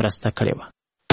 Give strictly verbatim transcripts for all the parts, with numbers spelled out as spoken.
مرسته کړې وه.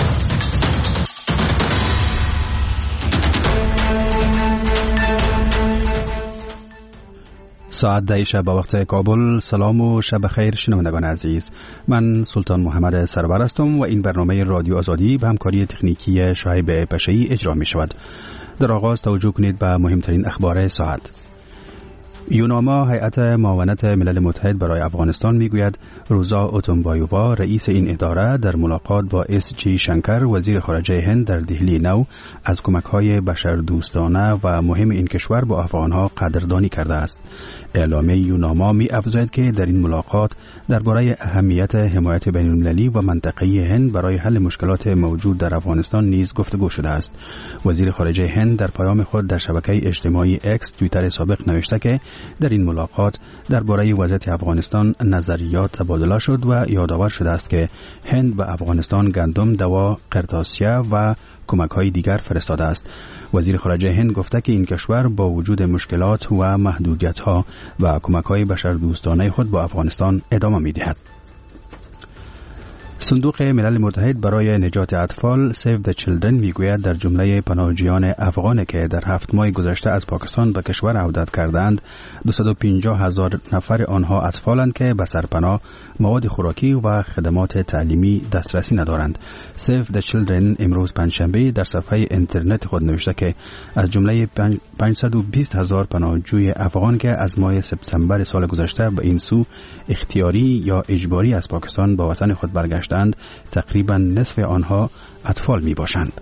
ساعت ده شب به وقت کابل. سلام و شب خیر شنوندگان عزیز، من سلطان محمد سرور هستم و این برنامه رادیو آزادی به همکاری تکنیکی شایب پشه‌ای اجرا می شود. در آغاز توجه کنید به مهمترین اخبار ساعت. یوناما، هیئت معاونت ملل متحد برای افغانستان، میگوید روزا اوتونبایووا، رئیس این اداره، در ملاقات با اس جی شنکر، وزیر خارجه هند، در دهلی نو از کمک‌های بشردوستانه و مهم این کشور با افغانها قدردانی کرده است. اعلامیه یوناما می‌افزاید که در این ملاقات درباره اهمیت حمایت بین‌المللی و منطقه‌ای هند برای حل مشکلات موجود در افغانستان نیز گفتگو شده است. وزیر خارجه هند در پیام خود در شبکه اجتماعی اکس توییتر سابق نوشته که در این ملاقات درباره وضعیت افغانستان نظریات تبادله شد و یادآور شده است که هند به افغانستان گندم، دوا، قرطاسیه و کمک‌های دیگر فرستاده است. وزیر خارجه هند گفته که این کشور با وجود مشکلات و محدودیت‌ها و کمک‌های بشردوستانه خود با افغانستان ادامه می‌دهد. صندوق ملل متحد برای نجات اطفال سیو د چیلدرن میگوید در جمله پناهجویان افغان که در هفت ماه گذشته از پاکستان به کشور عودت کردند، دویست و پنجاه هزار نفر آنها اطفالند که به سرپناه، مواد خوراکی و خدمات تعلیمی دسترسی ندارند. سیو د چیلدرن امروز پنجشنبه در صفحه اینترنت خود نوشته که از جمله پانصد و بیست هزار پناهجوی افغان که از ماه سپتامبر سال گذشته به این سو اختیاری یا اجباری از پاکستان به وطن خود برگشتند، تقریبا نصف آنها اطفال می باشند.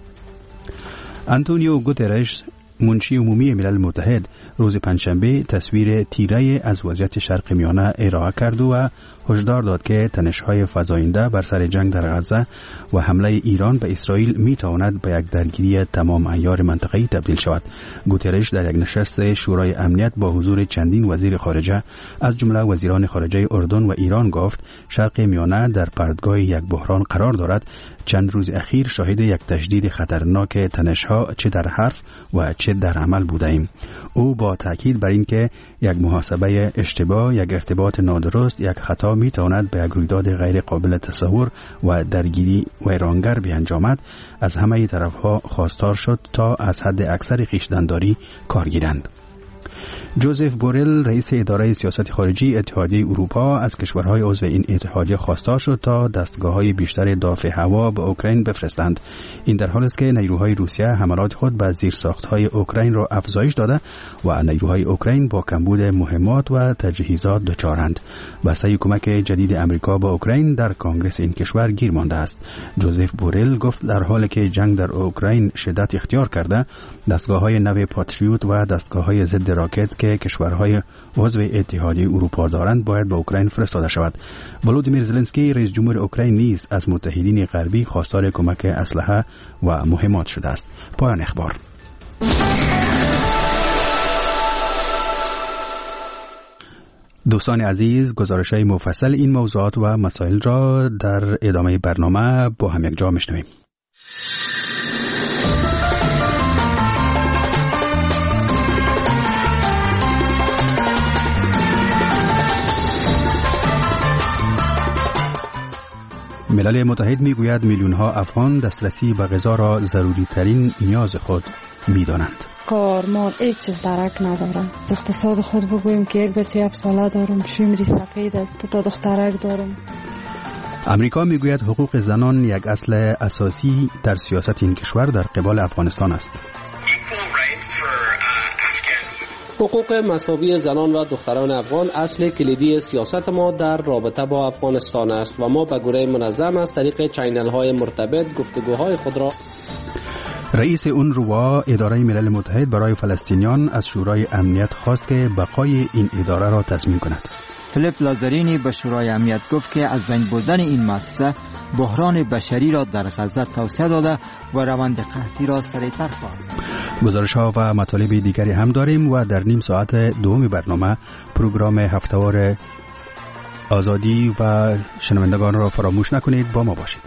آنتونیو گوترش، منشی عمومی ملل متحد، روز پنجشنبه تصویر تیره از وضعیت شرق میانه ارائه کرد و هشدار داد که تنش‌های فزاینده بر سر جنگ در غزه و حمله ایران به اسرائیل می‌تواند به یک درگیری تمام عیار منطقه‌ای تبدیل شود. گوترش در یک نشست شورای امنیت با حضور چندین وزیر خارجه از جمله وزیران خارجه اردن و ایران گفت شرق میانه در پرتگاه یک بحران قرار دارد. چند روز اخیر شاهد یک تشدید خطرناک تنش‌ها چه در حرف و چه در عمل بودیم. او با تاکید بر اینکه یک محاسبه اشتباه، یک ارتباط نادرست، یک خطا میتواند به یک رویداد غیر قابل تصور و درگیری ویرانگر بیانجامد، از همه طرفها خواستار شد تا از حد اکثر خویشتن‌داری کار گیرند. جوزف بورل، رئیس اداره سیاست خارجی اتحادیه اروپا، از کشورهای عضو این اتحادیه خواستار شد تا دستگاه‌های بیشتر دفاع هوا به اوکراین بفرستند. این در حالی است که نیروهای روسیه حملات خود به زیرساخت‌های اوکراین را افزایش داده و نیروهای اوکراین با کمبود مهمات و تجهیزات دچارند. بسته کمک جدید امریکا به اوکراین در کنگره این کشور گیر مانده است. جوزف بورل گفت در حالی که جنگ در اوکراین شدت اختیار کرده، دستگاه‌های نو پاتریوت و دستگاه‌های ضد راکت که کشورهای عضو اتحادیه اروپا دارند باید به اوکراین فرستاده شود. ولودیمیر زلنسکی، رئیس جمهور اوکراین، نیز از متحدین غربی خواستار کمک اسلحه و مهمات شده است. پایان اخبار. دوستان عزیز، گزارش‌های مفصل این موضوعات و مسائل را در ادامه برنامه با هم یک جا می‌شنویم. ملل متحد میگوید میلیون ها افغان دسترسی به غذا را ضروری ترین نیاز خود میدانند. کارمال هیچ چیز درک نداره. اقتصاد خود بگوییم که یک بچه هفت ساله دارم، شیمری سفید است، تا دخترک دارم. امریکا میگوید حقوق زنان یک اصل اساسی در سیاست این کشور در قبال افغانستان است. حقوق مساوی زنان و دختران افغان اصل کلیدی سیاست ما در رابطه با افغانستان است و ما به گونه منظم از طریق چینل های مرتبط گفتگوهای خود را. رئیس اونروا، اداره ملل متحد برای فلسطینیان، از شورای امنیت خواست که بقای این اداره را تضمین کند. فیلیپ لازارینی به شورای امنیت گفت که از بین بردن این مؤسسه بحران بشری را در غزه توسعه داده و روند قحطی را سریعتر خواهد. گزارش ها و مطالب دیگری هم داریم و در نیم ساعت دوم برنامه پروگرام هفته‌وار آزادی و شنوندگان را فراموش نکنید، با ما باشید.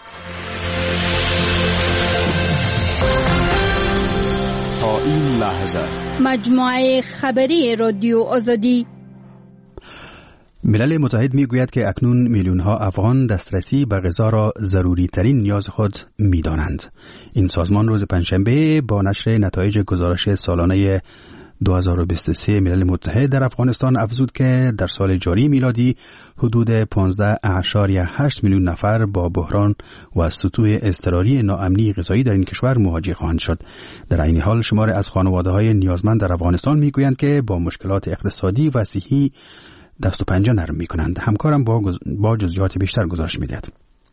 تا این لحظه مجموعه خبری رادیو آزادی. ملل متحد می گوید که اکنون میلیون ها افغان دسترسی به غذا را ضروری ترین نیاز خود می دانند. این سازمان روز پنجشنبه با نشر نتایج گزارش سالانه دو هزار و بیست و سه ملل متحد در افغانستان افزود که در سال جاری میلادی حدود پانزده اشاریه هشت میلیون نفر با بحران و سطوح اضطراری ناامنی غذایی در این کشور مواجه خواهند شد. در این حال شمار از خانواده‌های نیازمند در افغانستان میگویند که با مشکلات اقتصادی و صحی دست و پنجه نرم میکنند. همکارم با, گز... با جزئیات بیشتر گزارش میدهد.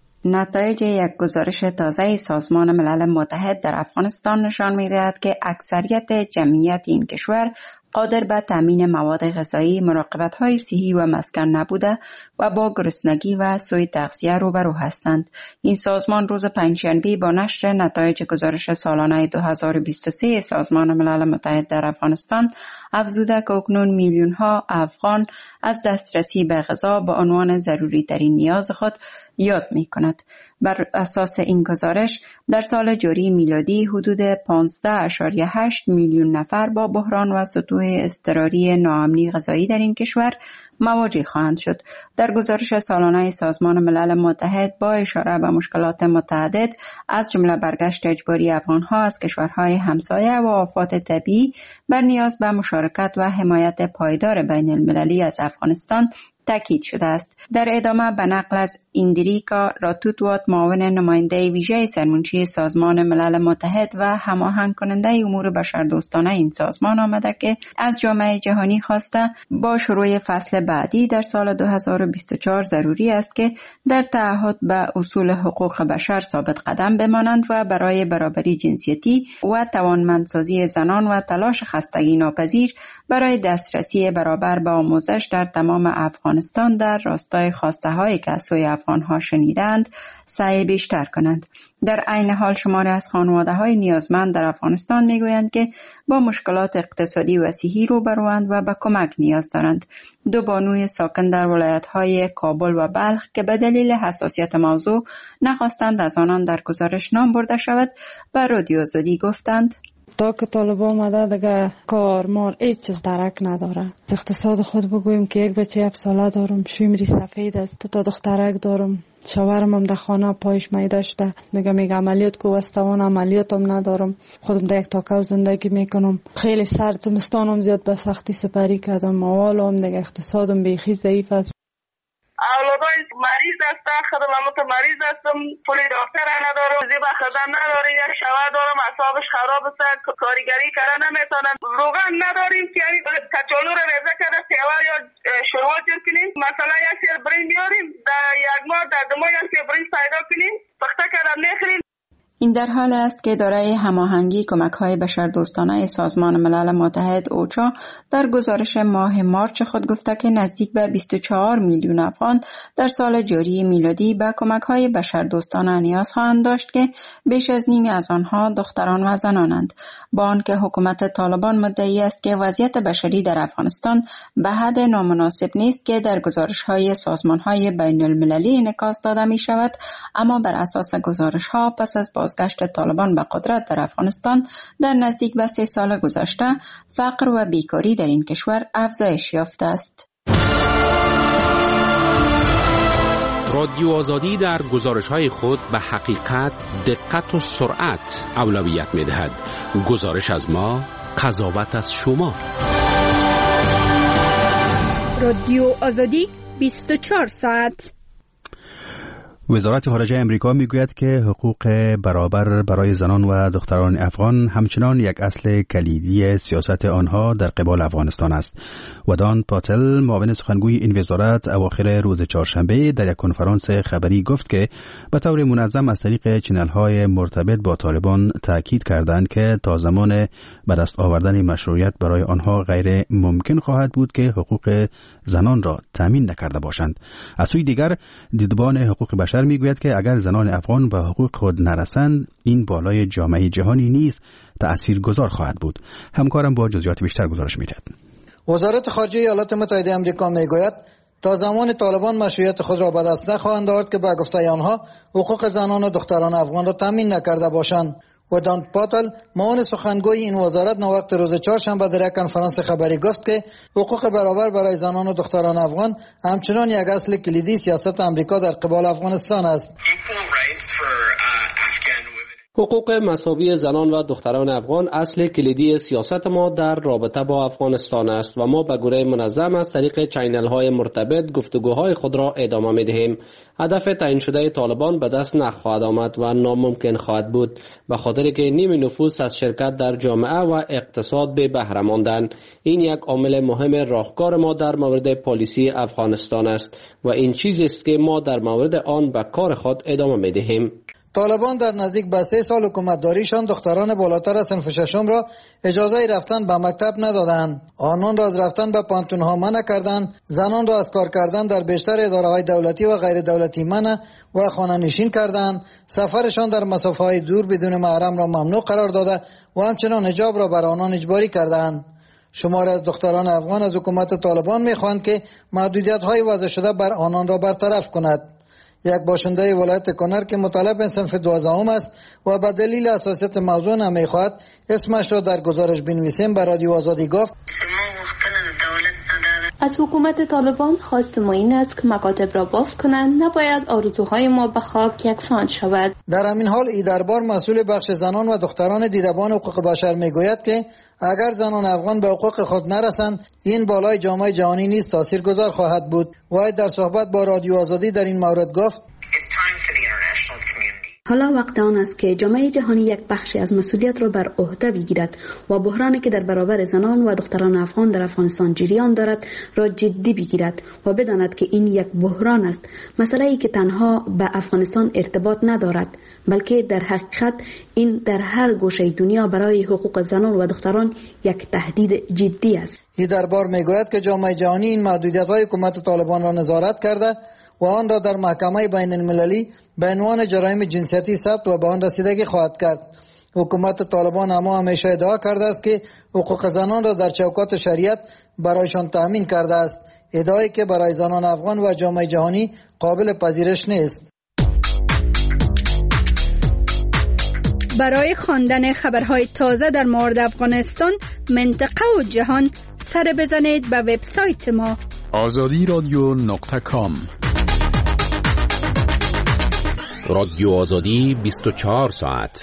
نتایج یک گزارش تازه سازمان ملل متحد در افغانستان نشان می‌دهد که اکثریت جمعیت این کشور قادر به تامین مواد غذایی، مراقبت‌های صحی و مسکن نبوده و با گرسنگی و سوء تغذیه روبرو هستند. این سازمان روز پنجشنبه با نشر نتایج گزارش سالانه دو هزار و بیست و سه سازمان ملل متحد در افغانستان افزوده که اکنون میلیون‌ها افغان از دسترسی به غذا به عنوان ضروری ترین نیاز خود یاد می کند. بر اساس این گزارش در سال جاری میلادی حدود پانزده اشاریه هشت میلیون نفر با بحران و سطوح اضطراری ناامنی غذایی در این کشور مواجه خواهند شد. در گزارش سالانه سازمان ملل متحد با اشاره به مشکلات متعدد از جمله برگشت اجباری افغانها از کشورهای همسایه و آفات طبیعی بر نیاز به مشارکت و حمایت پایدار بین المللی از افغانستان تاکید شده است. در ادامه به نقل از ایندریکا راتوتوات معاون نماینده ویژه سرمنشی سازمان ملل متحد و هماهنگ کننده امور بشردوستانه این سازمان آمده که از جامعه جهانی خواسته با شروع فصل بعدی در سال دو هزار و بیست و چهار ضروری است که در تعهد به اصول حقوق بشر ثابت قدم بمانند و برای برابری جنسیتی و توانمندسازی زنان و تلاش خستگی ناپذیر برای دسترسی برابر به آموزش در تمام افغانستان در راستای خواسته هایی که از سوی افغان ها شنیدند سعی بیشتر کنند. در عین حال شماری از خانواده های نیازمند در افغانستان میگویند که با مشکلات اقتصادی و صحی روبروند و به کمک نیاز دارند. دو بانوی ساکن در ولایت های کابل و بلخ که به دلیل حساسیت موضوع نخواستند از آنان در گزارش نام برده شود به رادیو آزادی گفتند تا که طالبان آمده دیگه کار مال هیچ چیز درک نداره. اقتصاد خود بگویم که یک بچه هفت ساله دارم، شیمری سفید است، تا دخترک دارم، شوهرم هم در خانه پایش میده شده، میگه میگه عملیات کو وستوان عملیاتم ندارم، خودم در یک تاکو زندگی میکنم، خیلی سرد زمستانم زیاد به سختی سپری کردم، اولم دیگه اقتصادم بیخی ضعیف است. اولادای مریض هستن، خدمات مریض هستم، پول دکتر ندارم، زیبا خدمت ندارم، یک شوهر دارم، اعصابش خراب است، کارگری کردن نمیتونن، روغن نداریم که یعنی کچالو رو رزه کرده سیوار یا شوروا جور کنیم، مثلا یک سیر برنج میاریم، در یک ماه در دو ماه یک سیر برنج پیدا کنیم، پخته کردن میخوریم. این در حال است که اداره هماهنگی کمک‌های بشردوستانه سازمان ملل متحد اوچا در گزارش ماه مارچ خود گفته که نزدیک به بیست و چهار میلیون افغان در سال جاری میلادی به کمک‌های بشردوستانه نیاز خواهند داشت که بیش از نیمی از آنها دختران و زنانند. با آنکه حکومت طالبان مدعی است که وضعیت بشری در افغانستان به حد نامناسب نیست که در گزارش‌های سازمان‌های بین‌المللی انعکاس داده می‌شود، اما بر اساس گزارش‌ها پس از بازگشت طالبان به قدرت در افغانستان در نزدیک به سه سال گذشته فقر و بیکاری در این کشور افزایش یافته است. رادیو آزادی در گزارش‌های خود به حقیقت، دقت و سرعت اولویت می‌دهد. گزارش از ما، قضاوت از شما. رادیو آزادی بیست و چهار ساعت. وزارت خارجه امریکا میگوید که حقوق برابر برای زنان و دختران افغان همچنان یک اصل کلیدی سیاست آنها در قبال افغانستان است. و دان پاتل معاون سخنگوی این وزارت اواخر روز چهارشنبه در یک کنفرانس خبری گفت که به طور منظم از طریق چنل‌های مرتبط با طالبان تاکید کردند که تا زمان به دست آوردن مشروعیت برای آنها غیر ممکن خواهد بود که حقوق زنان را تامین نکرده باشند. از سوی دیگر دیدبان حقوق بشر میگوید که اگر زنان افغان به حقوق خود نرسند این بالای جامعه جهانی نیز تأثیرگذار خواهد بود. همکارم با جزئیات بیشتر گزارش میدهد. وزارت خارجه ایالات متحده آمریکا میگوید تا زمان طالبان مشروعیت خود را به دست نخواهند آورد که به گفته آنها حقوق زنان و دختران افغان را تامین نکرده باشند. و دان پاتل معاون سخنگوی این وزارت وقت روز چهارشنبه در یک کنفرانس خبری گفت که حقوق برابر برای زنان و دختران افغان همچنان یک اصل کلیدی سیاست امریکا در قبال افغانستان است. حقوق مساوی زنان و دختران افغان اصل کلیدی سیاست ما در رابطه با افغانستان است و ما به گونه منظم از طریق چینل های مرتبط گفتگوهای خود را ادامه می دهیم. هدف تعیین شده طالبان به دست نخواهد آمد و ناممکن خواهد بود، به خاطر که نیم نفوس از شرکت در جامعه و اقتصاد به بهره ماندند. این یک عامل مهم راهکار ما در مورد پالیسی افغانستان است و این چیزی است که ما در مورد آن به کار خود ادامه می دهیم. طالبان در نزدیک به سه سال حکومتداریشان دختران بالاتر از صنف ششم را اجازه رفتن به مکتب ندادند. آنان را از رفتن به پانتونها منع کردند. زنان را از کار کردن در بیشتر اداره‌های دولتی و غیر دولتی منع و خانه نشین کردند. سفرشان در مسافه‌های دور بدون محرم را ممنوع قرار داده و همچنان حجاب را بر آنان اجباری کردند. شماری از دختران افغان از حکومت طالبان می‌خواهند که محدودیت‌های وضع شده بر آنان را برطرف کند. یک باشنده ولایت کنر که مطالب صنف دوازدهم است و به دلیل حساسیت موضوع نمیخواهد اسمش را در گزارش بنویسیم به رادیو آزادی گفت از حکومت طالبان خواست ما این است که مکاتب را باز کنند، نباید آرزوهای ما به خاک یکسان شود. در همین حال ای دربار مسئول بخش زنان و دختران دیدبان حقوق بشر میگوید که اگر زنان افغان به حقوق خود نرسند این بالای جامعه جهانی نیز تاثیرگذار خواهد بود. و در صحبت با رادیو آزادی در این مورد گفت حالا وقت آن است که جامعه جهانی یک بخشی از مسئولیت را بر عهده بگیرد و بحرانی که در برابر زنان و دختران افغان در افغانستان جریان دارد را جدی بگیرد و بداند که این یک بحران است، مسئله‌ای که تنها به افغانستان ارتباط ندارد بلکه در حقیقت این در هر گوشه دنیا برای حقوق زنان و دختران یک تهدید جدی است. این دربار میگوید که جامعه جهانی این محدودیت‌های حکومت طالبان را نظارت کرده و آن را در محکمه بین المللی به عنوان جرایم جنسیتی ثبت و به آن رسیدگی خواهد کرد. حکومت طالبان اما همیشه ادعا کرده است که حقوق زنان را در چوکات شریعت برایشان تأمین کرده است، ادعایی که برای زنان افغان و جامعه جهانی قابل پذیرش نیست. برای خواندن خبرهای تازه در مورد افغانستان، منطقه و جهان سر بزنید به وبسایت ما آزادی رادیو نقطه کام. رادیو آزادی بیست و چهار ساعت.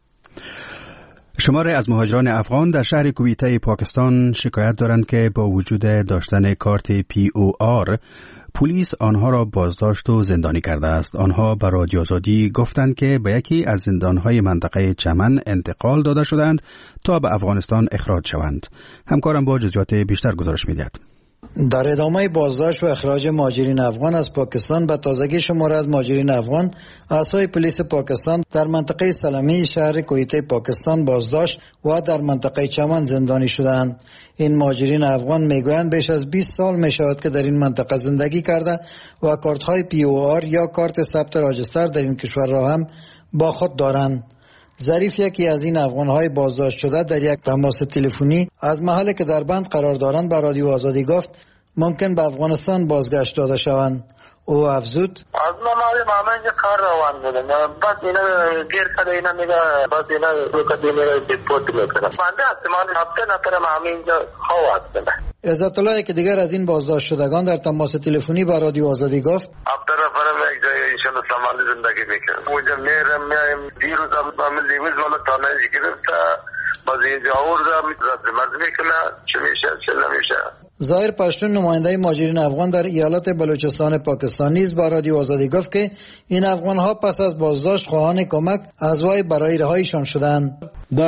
شماری از مهاجران افغان در شهر کویته پاکستان شکایت دارند که با وجود داشتن کارت پی او آر پلیس آنها را بازداشت و زندانی کرده است. آنها به رادیو آزادی گفتند که به یکی از زندانهای منطقه چمن انتقال داده شدند تا به افغانستان اخراج شوند. همکارم با جزئیات بیشتر گزارش می‌دهد. در ادامه بازداشت و اخراج مهاجرین افغان از پاکستان به تازگی شماری از مهاجرین افغان اعضای پلیس پاکستان در منطقه سلمی شهر کویته پاکستان بازداشت و در منطقه چمن زندانی شدند. این مهاجرین افغان میگویند بیش از بیست سال میشود که در این منطقه زندگی کرده و کارت های پی او آر یا کارت ثبت راجستر در این کشور را هم با خود دارند. ظریف یکی از این افغان‌های بازداشت شده در یک تماس تلفنی از محلی که در بند قرار دارند به رادیو آزادی گفت ممکن به افغانستان بازگشت داده شوند. او افزود از ما معلوم همه اینجا کار روان بوده، بس اینا گیر کرده اینا میگه بس اینا رو کدی میره دیپورت میکنه. منده احتمال هفته نفرم همه اینجا خواهد بده. عزت الله که دیگر از این بازداشت شدگان در تماس تلفنی با رادیو آزادی گفت هفته نفرم یک جای انشالله سامالی زندگی میکنم. اونجا میرم میایم دیروز هم لیویز والا تانه گرفته باز اینجا آوردم مرد میکنه چه میشه چه نمیشه. ظاهر پشتون نماینده مهاجرین افغان در ایالت بلوچستان پاکستان نیز با رادیو آزادی گفت که این افغان‌ها پس از بازداشت خواهان کمک از وای برای رهاییشان شدند.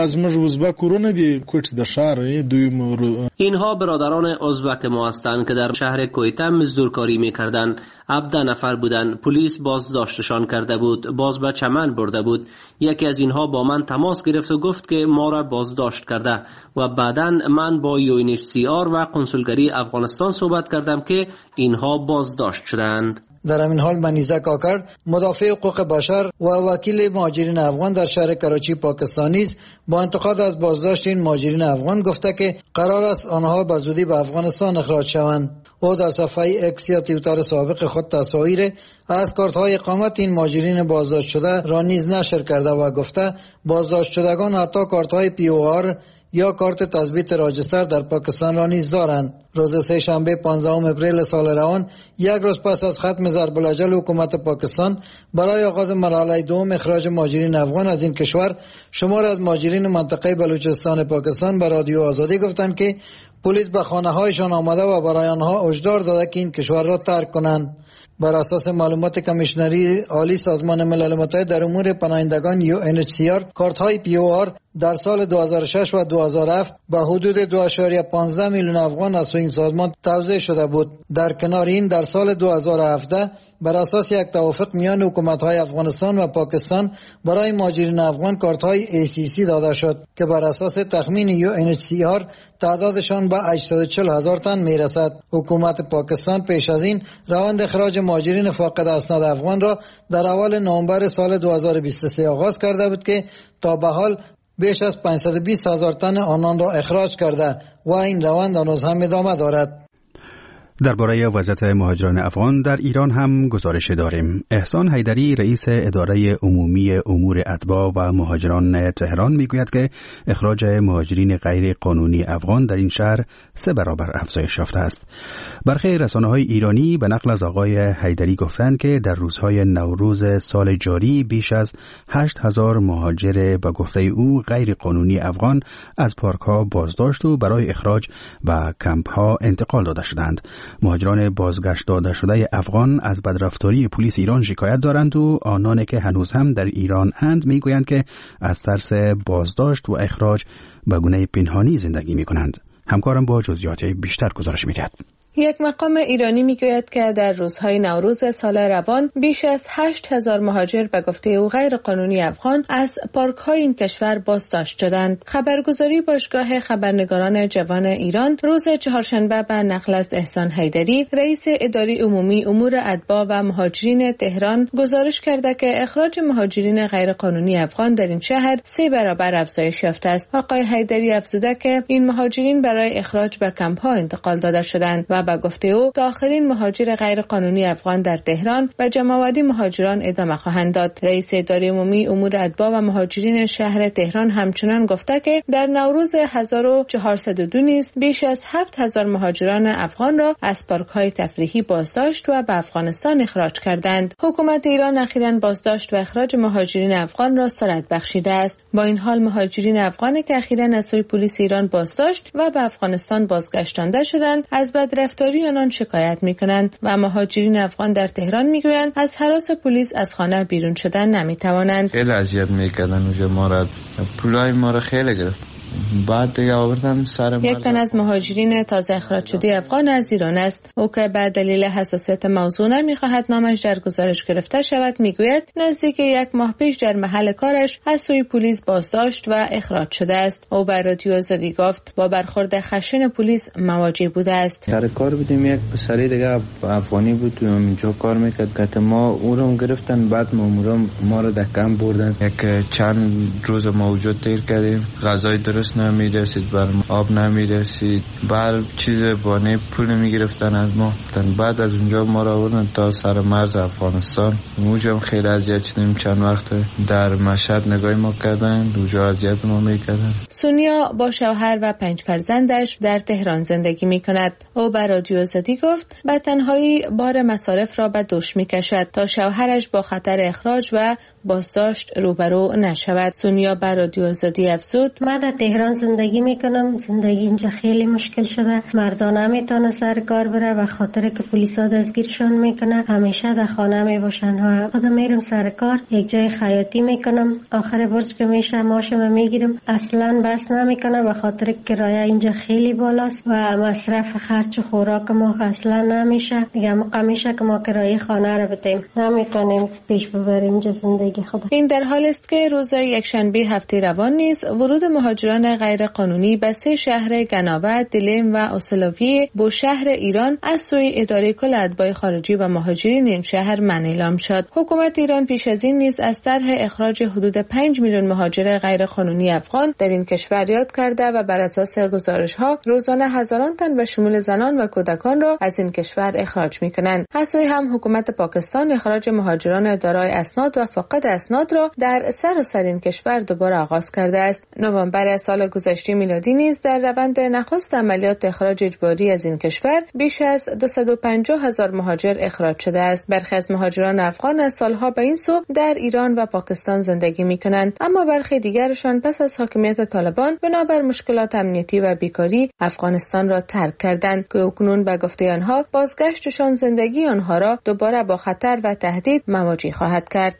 اینها برادران ازبک ما هستند که در شهر کویته مزدورکاری می‌کردند. هفده نفر بودند. پلیس بازداشتشان کرده بود، باز به چمن برده بود. یکی از اینها با من تماس گرفت و گفت که ما را بازداشت کرده و بعداً من با یو ان اچ سی آر و کنسولگری افغانستان صحبت کردم که اینها بازداشت شدند. در همین حال منیزه کاکر مدافع حقوق بشر و وکیل مهاجرین افغان در شهر کراچی پاکستان نیز با انتقاد از بازداشت این مهاجرین افغان گفته که قرار است آنها به زودی به افغانستان اخراج شوند. او در صفحه اکس یا توییتر سابق خود تصاویر از کارت‌های اقامت این مهاجرین بازداشت شده را نیز نشر کرده و گفته بازداشت شدگان حتی کارت‌های پی او آر یا کارت تثبیت راجستر در پاکستان را نیز دارند. روز سه شنبه پانزدهم اپریل سال روان، یک روز پس از ختم ضرب الاجل حکومت پاکستان برای آغاز مرحله دوم اخراج مهاجرین افغان از این کشور، شمار از مهاجرین منطقه بلوچستان پاکستان به رادیو آزادی گفتند که پلیس به خانه‌هایشان آمده و برای آنها هشدار داده که این کشور را ترک کنند. بر اساس معلومات کمیشنری عالی سازمان ملل متحد در امور پناهندگان یو ان اچ سی آر، کارت‌های پی او آر در سال دو هزار و شش و دو هزار و هفت به حدود دو ممیز پانزده میلیون افغان از سوی این سازمان توزیع شده بود. در کنار این در سال دو هزار و هفده بر اساس یک توافق میان حکومت‌های افغانستان و پاکستان برای مهاجرین افغان کارت‌های ای سی سی داده شد که بر اساس تخمین یو ان اچ سی آر تعدادشان به هشتصد و چهل هزار تن میرسد. حکومت پاکستان پیش از این روند اخراج مهاجرین فاقد اسناد افغان را در اول نوامبر سال دو هزار و بیست و سه آغاز کرده بود که تا به حال بیش از پانصد و بیست هزار تن آنان را اخراج کرده و این روند هنوز هم ادامه دارد. درباره وضعیت مهاجران افغان در ایران هم گزارش داریم. احسان حیدری رئیس اداره عمومی امور اتباع و مهاجران تهران میگوید که اخراج مهاجرین غیر قانونی افغان در این شهر سه برابر افزایش یافته است. برخی رسانه‌های ایرانی به نقل از آقای حیدری گفتند که در روزهای نوروز سال جاری بیش از هشت هزار مهاجر به گفته او غیر قانونی افغان از پارک‌ها بازداشت و برای اخراج به کمپ‌ها انتقال داده شدند. مهاجران بازگشت داده شده افغان از بدرفتاری پلیس ایران شکایت دارند و آنانی که هنوز هم در ایران اند میگویند که از ترس بازداشت و اخراج به گونه پنهانی زندگی میکنند. همکارم با جزئیات بیشتر گزارش میدهد. یک مقام ایرانی میگوید که در روزهای نوروز سال روان بیش از هشت هزار مهاجر به گفته او غیر قانونی افغان از پارک‌های این کشور بازداشت شدند. خبرگزاری باشگاه خبرنگاران جوان ایران روز چهارشنبه به نقل از احسان حیدری رئیس اداره عمومی امور اتباع و مهاجرین تهران گزارش کرده که اخراج مهاجرین غیر قانونی افغان در این شهر سه برابر افزایش یافته است. آقای حیدری افزوده که این مهاجرین برای اخراج به کمپ‌ها انتقال داده شدند و به گفته او تا آخرین مهاجر غیر قانونی افغان در تهران به جمع‌آوری مهاجران ادامه خواهند داد. رئیس اداره عمومی امور اتباع و مهاجرین شهر تهران همچنان گفته که در نوروز هزار و چهارصد و دو نیز بیش از هفت هزار مهاجران افغان را از پارک‌های تفریحی بازداشت و به افغانستان اخراج کردند. حکومت ایران اخیراً بازداشت و اخراج مهاجرین افغان را سرعت بخشیده است. با این حال مهاجرین افغانی که اخیراً از سوی پلیس ایران بازداشت و به افغانستان بازگشتانده شدند از بدرفتاری آنان شکایت می‌کنند و مهاجرین افغان در تهران می‌گویند از هراس پلیس از خانه بیرون شدن نمی‌توانند. خیلی اذیت می‌کردن اونجا، ما را پولای ما را خیلی گرفت. بعد دیگه آوردم سر یک تن از مهاجرین تازه اخراج شده افغان از ایران است. او که به دلیل حساسیت موضوع نمی‌خواهد نامش در گزارش گرفته شود میگوید نزدیک یک ماه پیش در محل کارش از سوی پلیس بازداشت و اخراج شده است. او به رادیو آزادی گفت با برخورد خشن پلیس مواجه بوده است. سر کار بودیم، یک پسری دیگه افغانی بود اونجا کار میکرد که ما او رو گرفتن، بعد مامورا ما رو دکم بردن. یک چند روز موجود تیر کردیم، غذای درست نمیرسید، بر آب نمیرسید، بر چیز بانه پول میگرفتن از ما. بعد از اونجا ما را آوردن تا سر مرز افغانستان. اونجا هم خیلی اذیت شدیم، چند وقت در مشهد نگاه ما کردن، اونجا اذیت ما میکردن. سونیا با شوهر و پنج فرزندش در تهران زندگی میکند. او به رادیو آزادی گفت به تنهایی بار مصارف را به دوش میکشد تا شوهرش با خطر اخراج و بازداشت روبرو نشود. سونیا به رادیو آزادی افزود من در تهران زندگی میکنم، زندگی اینجا خیلی مشکل شده، مردان نمیتونه سر کار بره و خاطر که پلیسا دستگیرشون میکنه، همیشه در خانه میباشن و خودم میرم سر کار، یک جای خیاطی میکنم، آخر برج که میشه ماشم میگیرم، اصلا بس نمیکنه و خاطر کرایه اینجا خیلی بالاست و مصرف خرج و خوراک ما اصلا نمیشه، دیگه میشه که ما کرایه خانه رو بدیم، نمیتونیم پیش ببریم اینجا زندگی خود. این در حال است که روز یکشنبه هفته روان نیز ورود مهاجران ورودیان غیرقانونی به سه شهر گناوه، دلیم و اوسلویه با شهر ایران از سوی اداره کل اتباع خارجی و مهاجرین این شهر من اعلام شد. حکومت ایران پیش از این نیز از طرح اخراج حدود پنج میلیون مهاجر غیرقانونی افغان در این کشور یاد کرده و بر اساس گزارش‌ها روزانه هزاران تن به شمول زنان و کودکان را از این کشور اخراج می‌کنند. از سوی هم حکومت پاکستان اخراج مهاجران دارای اسناد و فاقد اسناد را در سراسر این کشور دوباره آغاز کرده است. نوامبر سال گذشته میلادی نیز در روند نخست عملیات اخراج اجباری از این کشور بیش از دویست و پنجاه هزار مهاجر اخراج شده است. برخی از مهاجران افغان از سالها به این سو در ایران و پاکستان زندگی می‌کنند، اما برخی دیگرشان پس از حاکمیت طالبان بنابر مشکلات امنیتی و بیکاری افغانستان را ترک کردند که اکنون به گفته آنها بازگشتشان زندگی آنها را دوباره با خطر و تهدید مواجه خواهد کرد.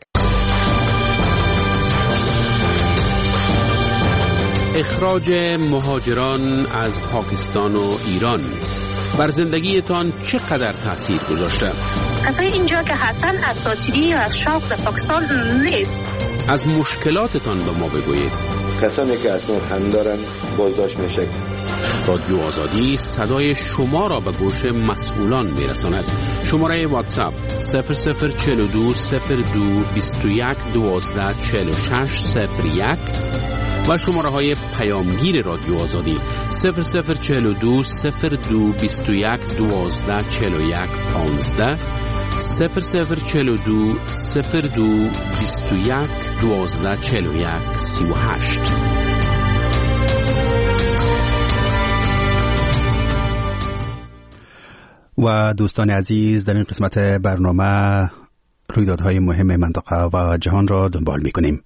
اخراج مهاجران از پاکستان و ایران بر زندگیتان چقدر تاثیر گذاشته؟ کسای اینجا که هستن اساطیری یا از شوق در پاکستان نیست. از مشکلاتتان به ما بگویید. کسانی که اسناد هم دارن بازداشت میشه. رادیو آزادی صدای شما را به گوش مسئولان میرساند. شماره واتساپ صفر صفر چهل و دو صفر دو بیست و یک دوازده چهل و شش صفر یک و شماره های پیامگیر رادیو آزادی صفر صفر چهل و دو صفر دو بیست و یک دوازده چهل و یک پانزده صفر صفر چهل و دو صفر دو بیست و یک دوازده چهل و یک سی و هشت. و دوستان عزیز، در این قسمت برنامه رویدادهای مهم منطقه و جهان را دنبال می‌کنیم.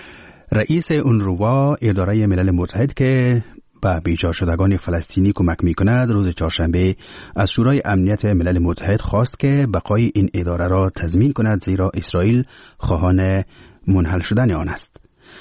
رئیس اونروا، اداره ملل متحد که به بیجا شدگان فلسطینی کمک می‌کند، روز چهارشنبه از شورای امنیت ملل متحد خواست که بقای این اداره را تضمین کند، زیرا اسرائیل خواهان منحل شدن آن است.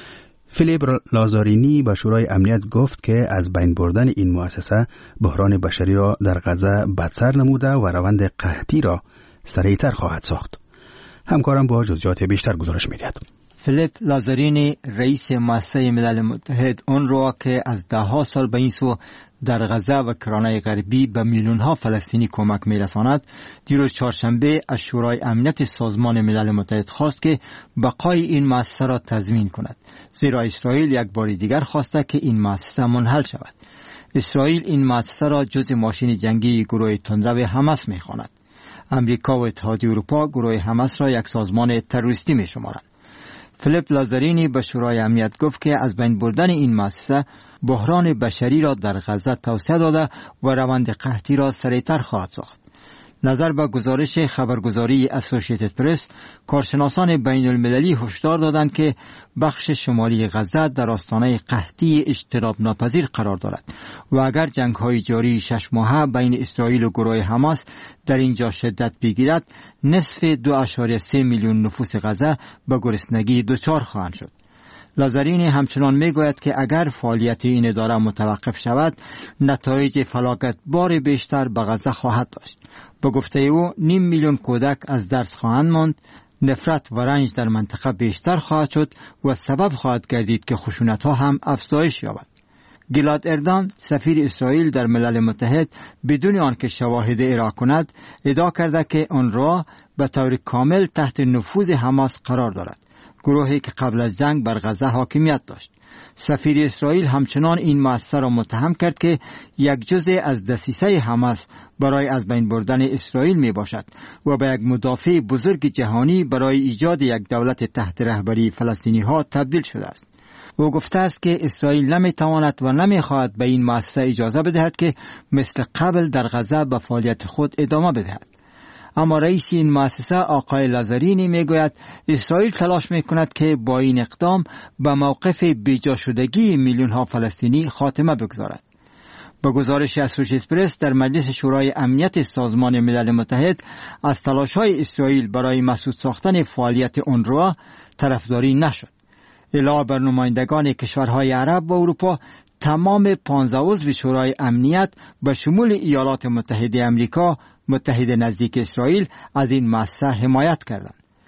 فیلیپ لازارینی به شورای امنیت گفت که از بین بردن این مؤسسه بحران بشری را در غزه بدتر نموده و روند قحطی را سریعتر خواهد ساخت. همکارم با جزئیات بیشتر گزارش می‌دهد. فیلیپ لازارینی، رئیس مؤسسه ملل متحد اونروا که از ده ها سال به این سو در غزه و کرانه غربی به میلیون ها فلسطینی کمک می‌رساند، دیروز چهارشنبه از شورای امنیت سازمان ملل متحد خواست که بقای این مؤسسه را تضمین کند، زیرا اسرائیل یک بار دیگر خواسته که این مؤسسه منحل شود. اسرائیل این مؤسسه را جزء ماشین جنگی گروه تندرو حماس می‌خواند. امریکا و اتحادیه اروپا گروه حماس را یک سازمان تروریستی می‌شمارند. فیلیپ لازارینی به شورای امنیت گفت که از بین بردن این مؤسسه بحران بشری را در غزه توسعه داده و روند قحطی را سریعتر خواهد ساخت. نظر به گزارش خبرگزاری اسوسییتد پرس، کارشناسان بین المللی هشدار دادند که بخش شمالی غزه در آستانه قحطی اجتناب ناپذیر قرار دارد و اگر جنگ‌های جاری شش ماهه بین اسرائیل و گروه حماس در اینجا شدت بگیرد، نصف دو اشاریه سه میلیون نفوس غزه به گرسنگی دچار خواهند شد. لازارینی همچنان میگوید که اگر فعالیت این اداره متوقف شود، نتایج فلاکت بار بیشتر به غزه خواهد داشت. به گفته او، نیم میلیون کودک از درس خواهند ماند، نفرت و رنج در منطقه بیشتر خواهد شد و سبب خواهد گردید که خشونت‌ها هم افزایش یابد. گیلاد اردان، سفیر اسرائیل در ملل متحد، بدون آنکه شواهد ارائه کند، ادعا کرده که اونروا به طور کامل تحت نفوذ حماس قرار دارد، گروهی که قبل از جنگ بر غزه حاکمیت داشت. سفیر اسرائیل همچنان این مؤسسه را متهم کرد که یک جزء از دسیسه حماس برای از بین بردن اسرائیل می باشد و به یک مدافع بزرگ جهانی برای ایجاد یک دولت تحت رهبری فلسطینی ها تبدیل شده است. او گفته است که اسرائیل نمی تواند و نمی خواهد به این مؤسسه اجازه بدهد که مثل قبل در غزه به فعالیت خود ادامه بدهد. اما رئیس این مؤسسه آقای لازارینی میگوید اسرائیل تلاش میکند که با این اقدام به موقف بیجا شدگی میلیون ها فلسطینی خاتمه بگذارد. با گزارش اسوسییتد پرس، در مجلس شورای امنیت سازمان ملل متحد از تلاش‌های اسرائیل برای مسدود ساختن فعالیت اونروا طرفداری نشد. علاوه بر نمایندگان کشورهای عرب و اروپا، تمام پانزده عضو شورای امنیت به شمول ایالات متحده آمریکا، متحد نزدیک اسرائیل، از این مؤسسه حمایت کردند.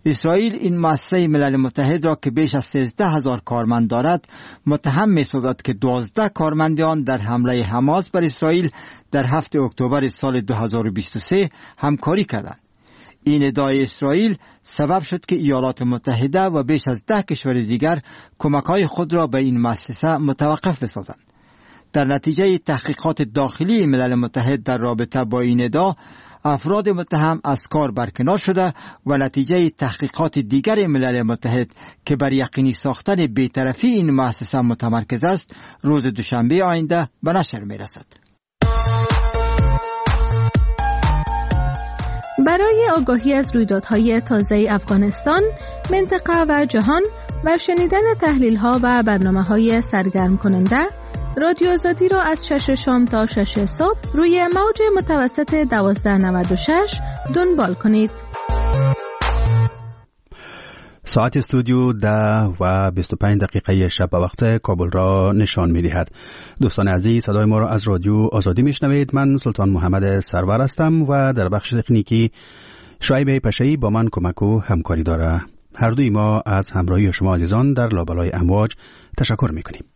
اسرائیل این مؤسسه ملل متحد را که بیش از سیزده هزار کارمند دارد متهم می‌سازد که دوازده کارمند آن در حمله حماس بر اسرائیل در هفتم اکتبر سال دو هزار و بیست و سه همکاری کردند. این ادعای اسرائیل سبب شد که ایالات متحده و بیش از ده کشور دیگر کمک‌های خود را به این مؤسسه متوقف بسازند. در نتیجه تحقیقات داخلی ملل متحد در رابطه با این ادعا، افراد متهم از کار برکنار شده و نتیجه تحقیقات دیگر ملل متحد که بر یقینی ساختن بی‌طرفی این مؤسسه متمرکز است، روز دوشنبه آینده به نشر می‌رسد. برای آگاهی از رویدادهای تازه افغانستان، منطقه و جهان و شنیدن تحلیل‌ها و برنامه‌های سرگرم کننده، رادیو آزادی را از شش شام تا شش صبح روی موج متوسط دوازده نود و شش دنبال کنید. ساعت استودیو ده و بیست و پنج دقیقه شب به وقت کابل را نشان می دهد. دوستان عزیز، صدای ما را از رادیو آزادی می شنوید. من سلطان محمد سرور هستم و در بخش تکنیکی شعیب پشه‌ای با من کمک و همکاری داره. هر دوی ما از همراهی شما عزیزان در لابلای امواج تشکر می کنیم.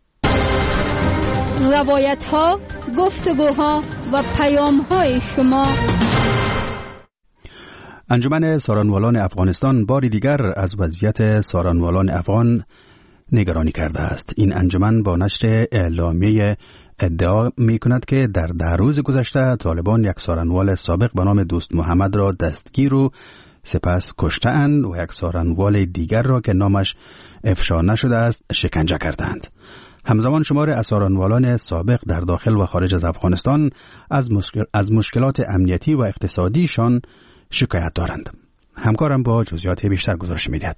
روایت ها، گفتگوها و پیام های شما. انجمن سارانوالان افغانستان بار دیگر از وضعیت سارانوالان افغان نگرانی کرده است. این انجمن با نشر اعلامیه ادعا می کند که در ده روز گذشته طالبان یک سارانوال سابق به نام دوست محمد را دستگیر و سپس کشته‌اند و یک سارانوال دیگر را که نامش افشا نشده است شکنجه کردند. همزمان شمار اسارانوالان سابق در داخل و خارج از افغانستان از, مشکل از مشکلات امنیتی و اقتصادیشان شکایت دارند. همکارم با جزئیات بیشتر گزارش می‌دهد.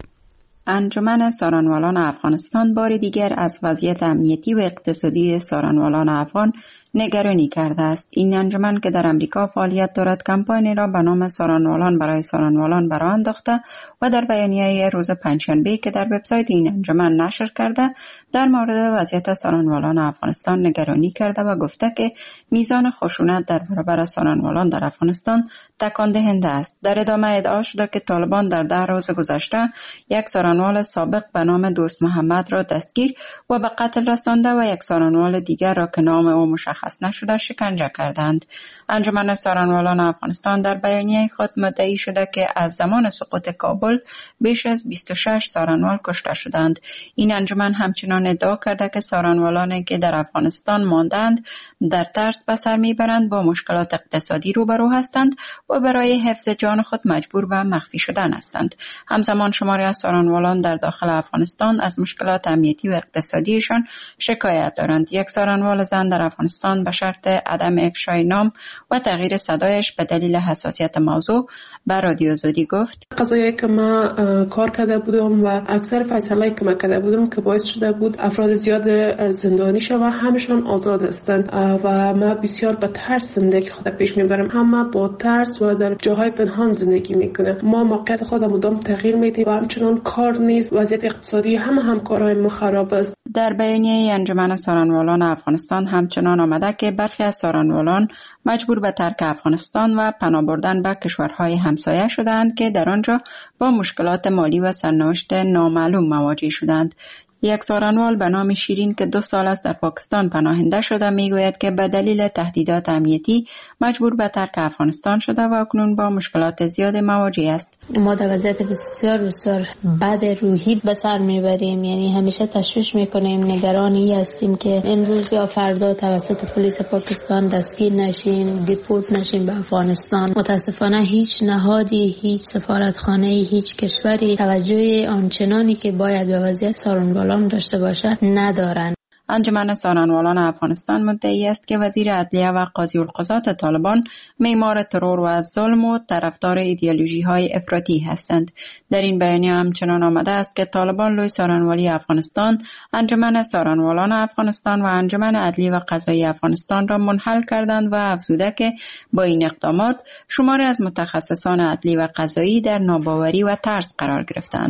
انجمن سارانوالان افغانستان بار دیگر از وضعیت امنیتی و اقتصادی سارانوالان افغان نگرانی کرده است. این انجمن که در امریکا فعالیت دارد کمپانی را به نام سارانوالان برای سارانوالان برآ انداخته و در بیانیه روز پنجشنبه که در وبسایت این انجمن نشر کرده در مورد وضعیت سارانوالان افغانستان نگرانی کرده و گفته که میزان خشونت در برابر سارانوالان در افغانستان تکان دهنده است. در ادامه ادعا شده که طالبان در ده روز گذشته یک سارانوال سابق به نام دوست محمد را دستگیر و به قتل رسانده و یک سارانوال دیگر را که نام او مشخص نشده شکنجه کردند. انجمن سارانوالان افغانستان در بیانیه خود مدعی شده که از زمان سقوط کابل بیش از بیست و شش سارانوال کشته شدند. این انجمن همچنان ادعا کرده که سارانوالانی که در افغانستان ماندند در ترس به سر میبرند، با مشکلات اقتصادی روبرو هستند و برای حفظ جان خود مجبور به مخفی شدن هستند. همزمان شماری از سارانوالان در داخل افغانستان از مشکلات امنیتی و اقتصادیشان شکایت دارند. یک سارانوال زن در افغانستان به شرط عدم افشای نام و تغییر صدایش به دلیل حساسیت موضوع به رادیو آزادی گفت: قضایی که ما کار کرده بودم و اکثر فیصله‌ای که ما کرده بودم که باعث شده بود افراد زیاد زندانی شوند و همشون آزاد هستند و ما بسیار به ترس زندگی خود پیش میبرم. همه با ترس و در جاهای پنهان زندگی میکنه. ما موقعیت خود مدام تغییر میدیم و همچنان کار نیست. وضعیت اقتصادی همه همکارای ما خراب است. در بیانیه انجمن سارانوالان افغانستان همچنان آمده که برخی از سارانوالان مجبور به ترک افغانستان و پناه بردن به کشورهای همسایه شدند که در آنجا با مشکلات مالی و سرنوشت نامعلوم مواجه شدند. یک سارانوال به نام شیرین که دو سال است در پاکستان پناهنده شده میگوید که به دلیل تهدیدات امنیتی مجبور به ترک افغانستان شده و اکنون با مشکلات زیاد مواجه است. ما در وضعیت بسیار بسیار بد روحی به سر میبریم، یعنی همیشه تشویش میکنیم، نگرانی هستیم که امروز یا فردا توسط پلیس پاکستان دستگیر نشیم، دیپورت نشیم به افغانستان. متاسفانه هیچ نهادی، هیچ سفارتخانه، هیچ کشوری توجه آنچنانی که باید به وضعیت سارانوالان داشته باشه ندارن. انجمن سارانوالان افغانستان مدعی است که وزیر عدلیه و قاضی القضات طالبان معمار ترور و ظلم و طرفدار ایدئولوژی های افراطی هستند. در این بیانیه همچنان آمده است که طالبان لوی سارانوالی افغانستان، انجمن سارانوالان افغانستان و انجمن عدلی و قضایی افغانستان را منحل کردند و افزوده که با این اقدامات شماری از متخصصان عدلی و قضایی در ناباوری و ترس قرار گرفتند.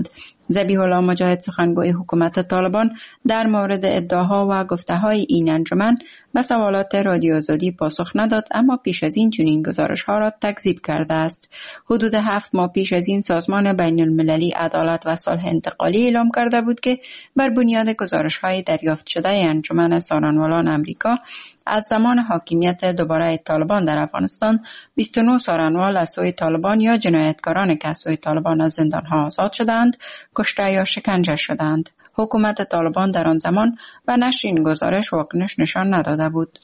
ذبیح الله مجاهد سخنگوی حکومت طالبان در مورد ادعاها و گفته‌های این انجمن به سوالات رادیو آزادی پاسخ نداد، اما پیش از این چنین گزارش‌ها را تکذیب کرده است. حدود هفت ماه پیش از این سازمان بین المللی عدالت و صلح انتقالی اعلام کرده بود که بر بنیاد گزارش‌های دریافت شده انجمن سارنوالان امریکا از زمان حاکمیت دوباره طالبان در افغانستان بیست و نه سارنوال از سوی طالبان یا جنایتکاران که از سوی طالبان از زندان‌ها آزاد شدند، کشته یا شکنجه شدند. حکومت طالبان در آن زمان و نشر این گزارش واکنش نشان نداده بود.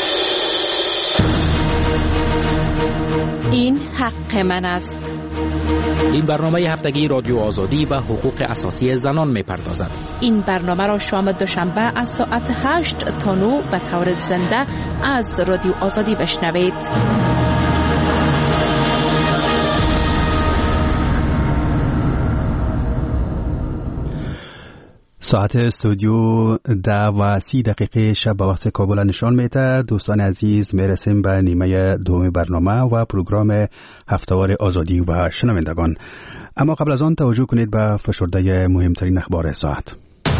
این حق من است. این برنامه هفتگی رادیو آزادی و حقوق اساسی زنان می پردازد. این برنامه را شام دوشنبه از ساعت هشت تا نه به طور زنده از رادیو آزادی بشنوید. ساعت استودیو ده و سی دقیقه شب به وقت کابل نشان میده. دوستان عزیز، میرسیم به نیمه دوم برنامه و پروگرام هفتهوار آزادی و شنوندگان. اما قبل از آن توجه کنید به فشرده مهمترین اخبار ساعت.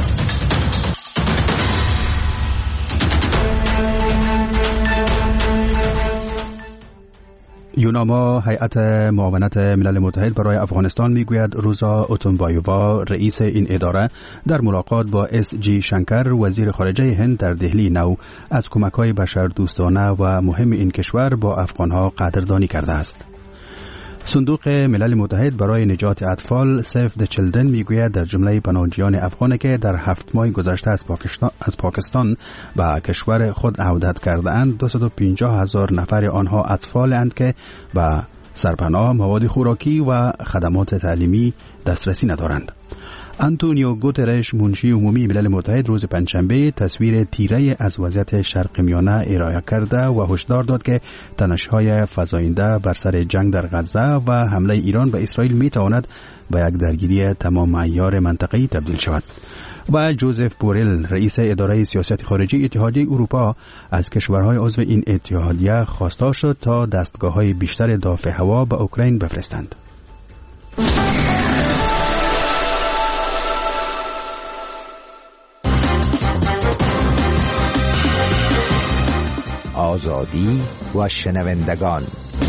یوناما، هیئت معاونت ملل متحد برای افغانستان، میگوید روزا اوتونبایووا، رئیس این اداره، در ملاقات با اس جی شنکر، وزیر خارجه هند در دهلی نو، از کمک‌های بشردوستانه و مهم این کشور با افغانها قدردانی کرده است. صندوق ملل متحد برای نجات اطفال سیو د چیلدرن میگوید در جمله پناهجویان افغانی که در هفت ماه گذشته از پاکستان از پاکستان به کشور خود عودت کرده اند، دویست و پنجاه هزار نفر آنها اطفالند که به سرپناه، مواد خوراکی و خدمات تعلیمی دسترسی ندارند. آنتونیو گوترش، منشی عمومی ملل متحد، روز پنجشنبه تصویر تیره از وضعیت شرق میانه ارائه کرده و هشدار داد که تنش‌های فزاینده بر سر جنگ در غزه و حمله ایران به اسرائیل میتواند به یک درگیری تمام عیار منطقه‌ای تبدیل شود. و جوزف بوریل، رئیس اداره سیاست خارجی اتحادیه اروپا، از کشورهای عضو این اتحادیه خواستار شد تا دستگاه‌های بیشتر دافع هوا به اوکراین بفرستند. آزادی و شنوندگان.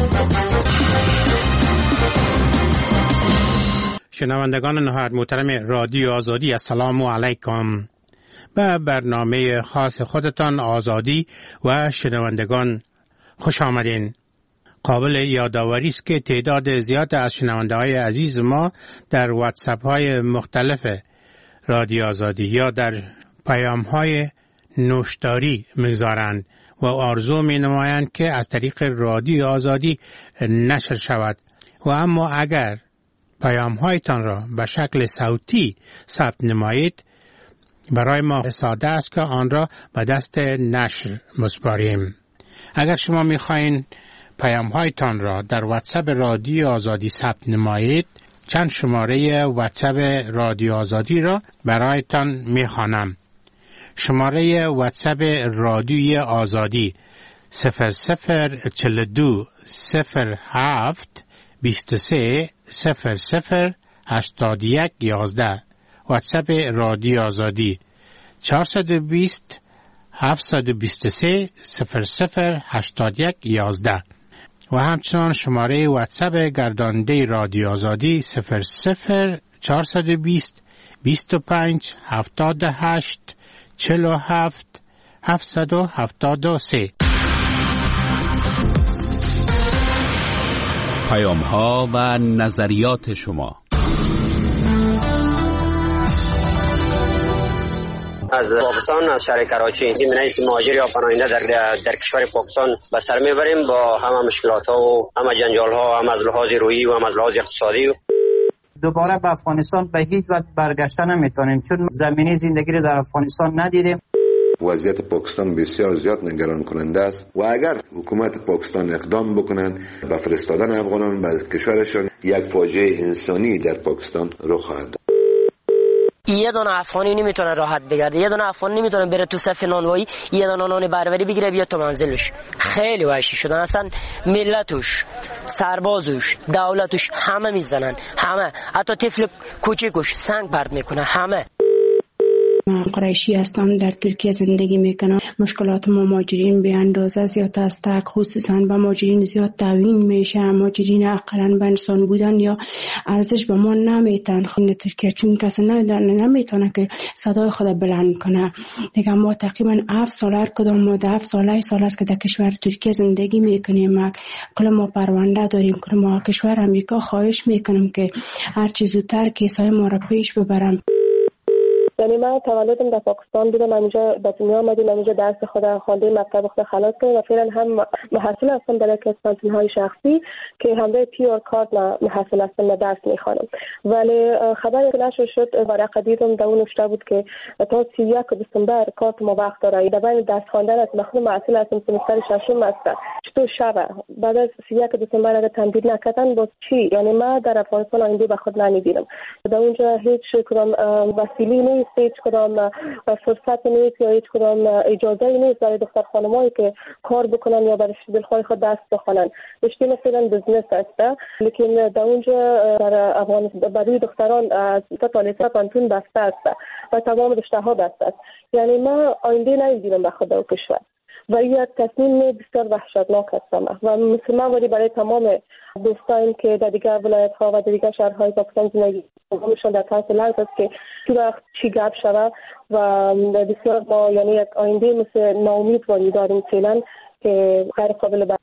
شنوندگان نهایت محترم رادیو آزادی، السلام علیکم. به برنامه خاص خودتان آزادی و شنوندگان خوش آمدین. قابل یادآوری است که تعداد زیاد از شنونده‌های عزیز ما در واتساپ های مختلف رادیو آزادی یا در پیام های نوشتاری می‌گذارند و آرزو می نمایند که از طریق رادیو آزادی نشر شود. و اما اگر پیام هایتان را به شکل صوتی ثبت نمایید، برای ما ساده است که آن را به دست نشر مسپاریم. اگر شما می خواهید پیام هایتان را در واتساپ رادیو آزادی ثبت نمایید، چند شماره واتساپ رادیو آزادی را برایتان می خوانم. شماره واتساپ رادیوی آزادی صفر صفر چهل و دو صفر هفت بیست و سه صفر صفر هشتاد و یک یازده. واتساپ رادیو آزادی چهارصد و بیست هفتصد و بیست و سه صفر صفر هشتاد و یک یازده. و همچنان شماره واتساپ گرداننده رادیو آزادی صفر صفر چهارصد و بیست بیست و پنج هفتاد و هشت چهل و هفت هفتصد و هفتاد و سه. پیام ها و نظریات شما. از پاکستان، از شهر کراچی، این رئیس مهاجر یا پناهنده در در کشور پاکستان به سر میبریم با همه مشکلات ها و همه جنجال ها، هم از لحاظ روحی و هم از لحاظ اقتصادی. دوباره به افغانستان به هیچ وجه برگشته نمیتونیم، چون زمینه زندگی رو در افغانستان ندیدیم. وضعیت پاکستان بسیار زیاد نگران کننده است و اگر حکومت پاکستان اقدام بکنند به فرستادن افغانان به کشورشان، یک فاجعه انسانی در پاکستان رخ خواهد داد. یه دونه افغانی نمیتونه راحت بگرده، یه دونه افغانی نمیتونه بره تو صف نانوایی یه دونه نان بروری بگیره بیاد تو منزلش. خیلی وحشی شدن اصلا، ملتش، سربازش، دولتش همه میزنن، همه، حتی طفل کوچیکش سنگ پرت میکنه همه. من قریشی هستم، در ترکیه زندگی میکنم. مشکلات ما مهاجرین به اندازه زیاد است، خصوصا به مهاجرین زیاد تعیین میشه. مهاجرین اقلا به انسان بودن یا ارزش به ما نمیتن خود ترکیه، چون کسی نمیتونه که صدای خود بلند کنه. دیگه ما تقریبا هفت سال هر کدام ما هفت سال سال است که در کشور ترکیه زندگی میکنیم. کل ما پرونده داریم، کل ما کشور امریکا خواهش میکنم که هر چه زودتر کیسای ما را پیش ببرم. یعنی من تولدم در پاکستان بودم، اینجا به دنیا آمدیم، اینجا درس خود خوانده، مکتب خود خلاص کردم و فعلا هم محصل هستم در یک از کانتین‌های شخصی که همراه پی آر کارت محصل هستم و درس میخوانم. ولی خبری که نشر شد ورقه دیدم در اون نوشته بود که تا سی و یک دسامبر کارت ما وقت داره. در بین درس خواندن است، خود محصل هستم، سمستر ششم است. چطور شبه بعد از سی و یک دسامبر اگه تمدید نکردن باز چی؟ یعنی ما در افغانستان آینده به خود نمیبینم. در اونجا هیچ کدام وسیله نیست، هیچ کدام فرصت نیست یا هیچ کدام اجازه نیست برای دختر خانمایی که کار بکنن یا برای دلخواه خود درس بخونن. رشته مثلا بزنس است، لیکن در اونجا در افغانستان برای دختران از تا لیسانس پانتون بسته است و تمام رشته ها بسته است. یعنی ما آینده نمیبینم به خود و کشور و این یک تصمیم بسیار وحشتناک است و مسلمان ولی برای تمام دوستان که در دیگر ولایت ها و در دیگر شهرهای پاکستان زندگی می‌کنند در طرف لحظه است که چی وقت چی گپ شود و بسیار ما یعنی یک آینده مثل ناامیدواری داریم فعلا که غیر قابل بر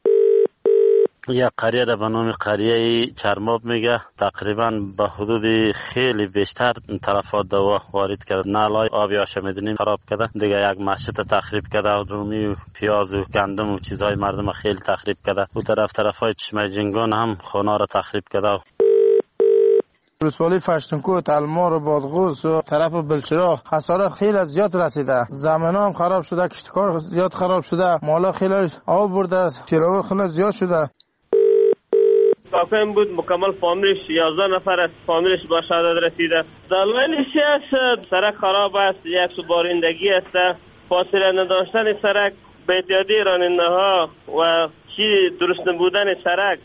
یک قریه در به نام قریه چرماب میگه، تقریبا به حدود خیلی بیشتر تلفات دوا وارد کرد. نالای آبی آشامیدنی خراب کرده، دیگه یک مسجد تخریب کرده و رومی و پیاز و گندم و چیزهای مردم خیلی تخریب کرده. او طرف طرفای چشمه جنگان هم خانه را تخریب کرده. روسپالی فشتنکو، تلمار و بادغوز و طرف بلچراغ خساره خیلی زیاد رسیده. زمین هم خراب شده، کشتکار زیاد خراب شده، مالا خیلی آب برده، چراغ خیلی زیاد شده. واقعا بود مکمل فامیلش یازده نفر از فامیلش با شهادت رسیده. دلایلش است سرک خراب است، یک سو بارندگی است، فاصله نداشتن سرک، بی‌احتیاطی راننده ها و چی درست نبودن سرک.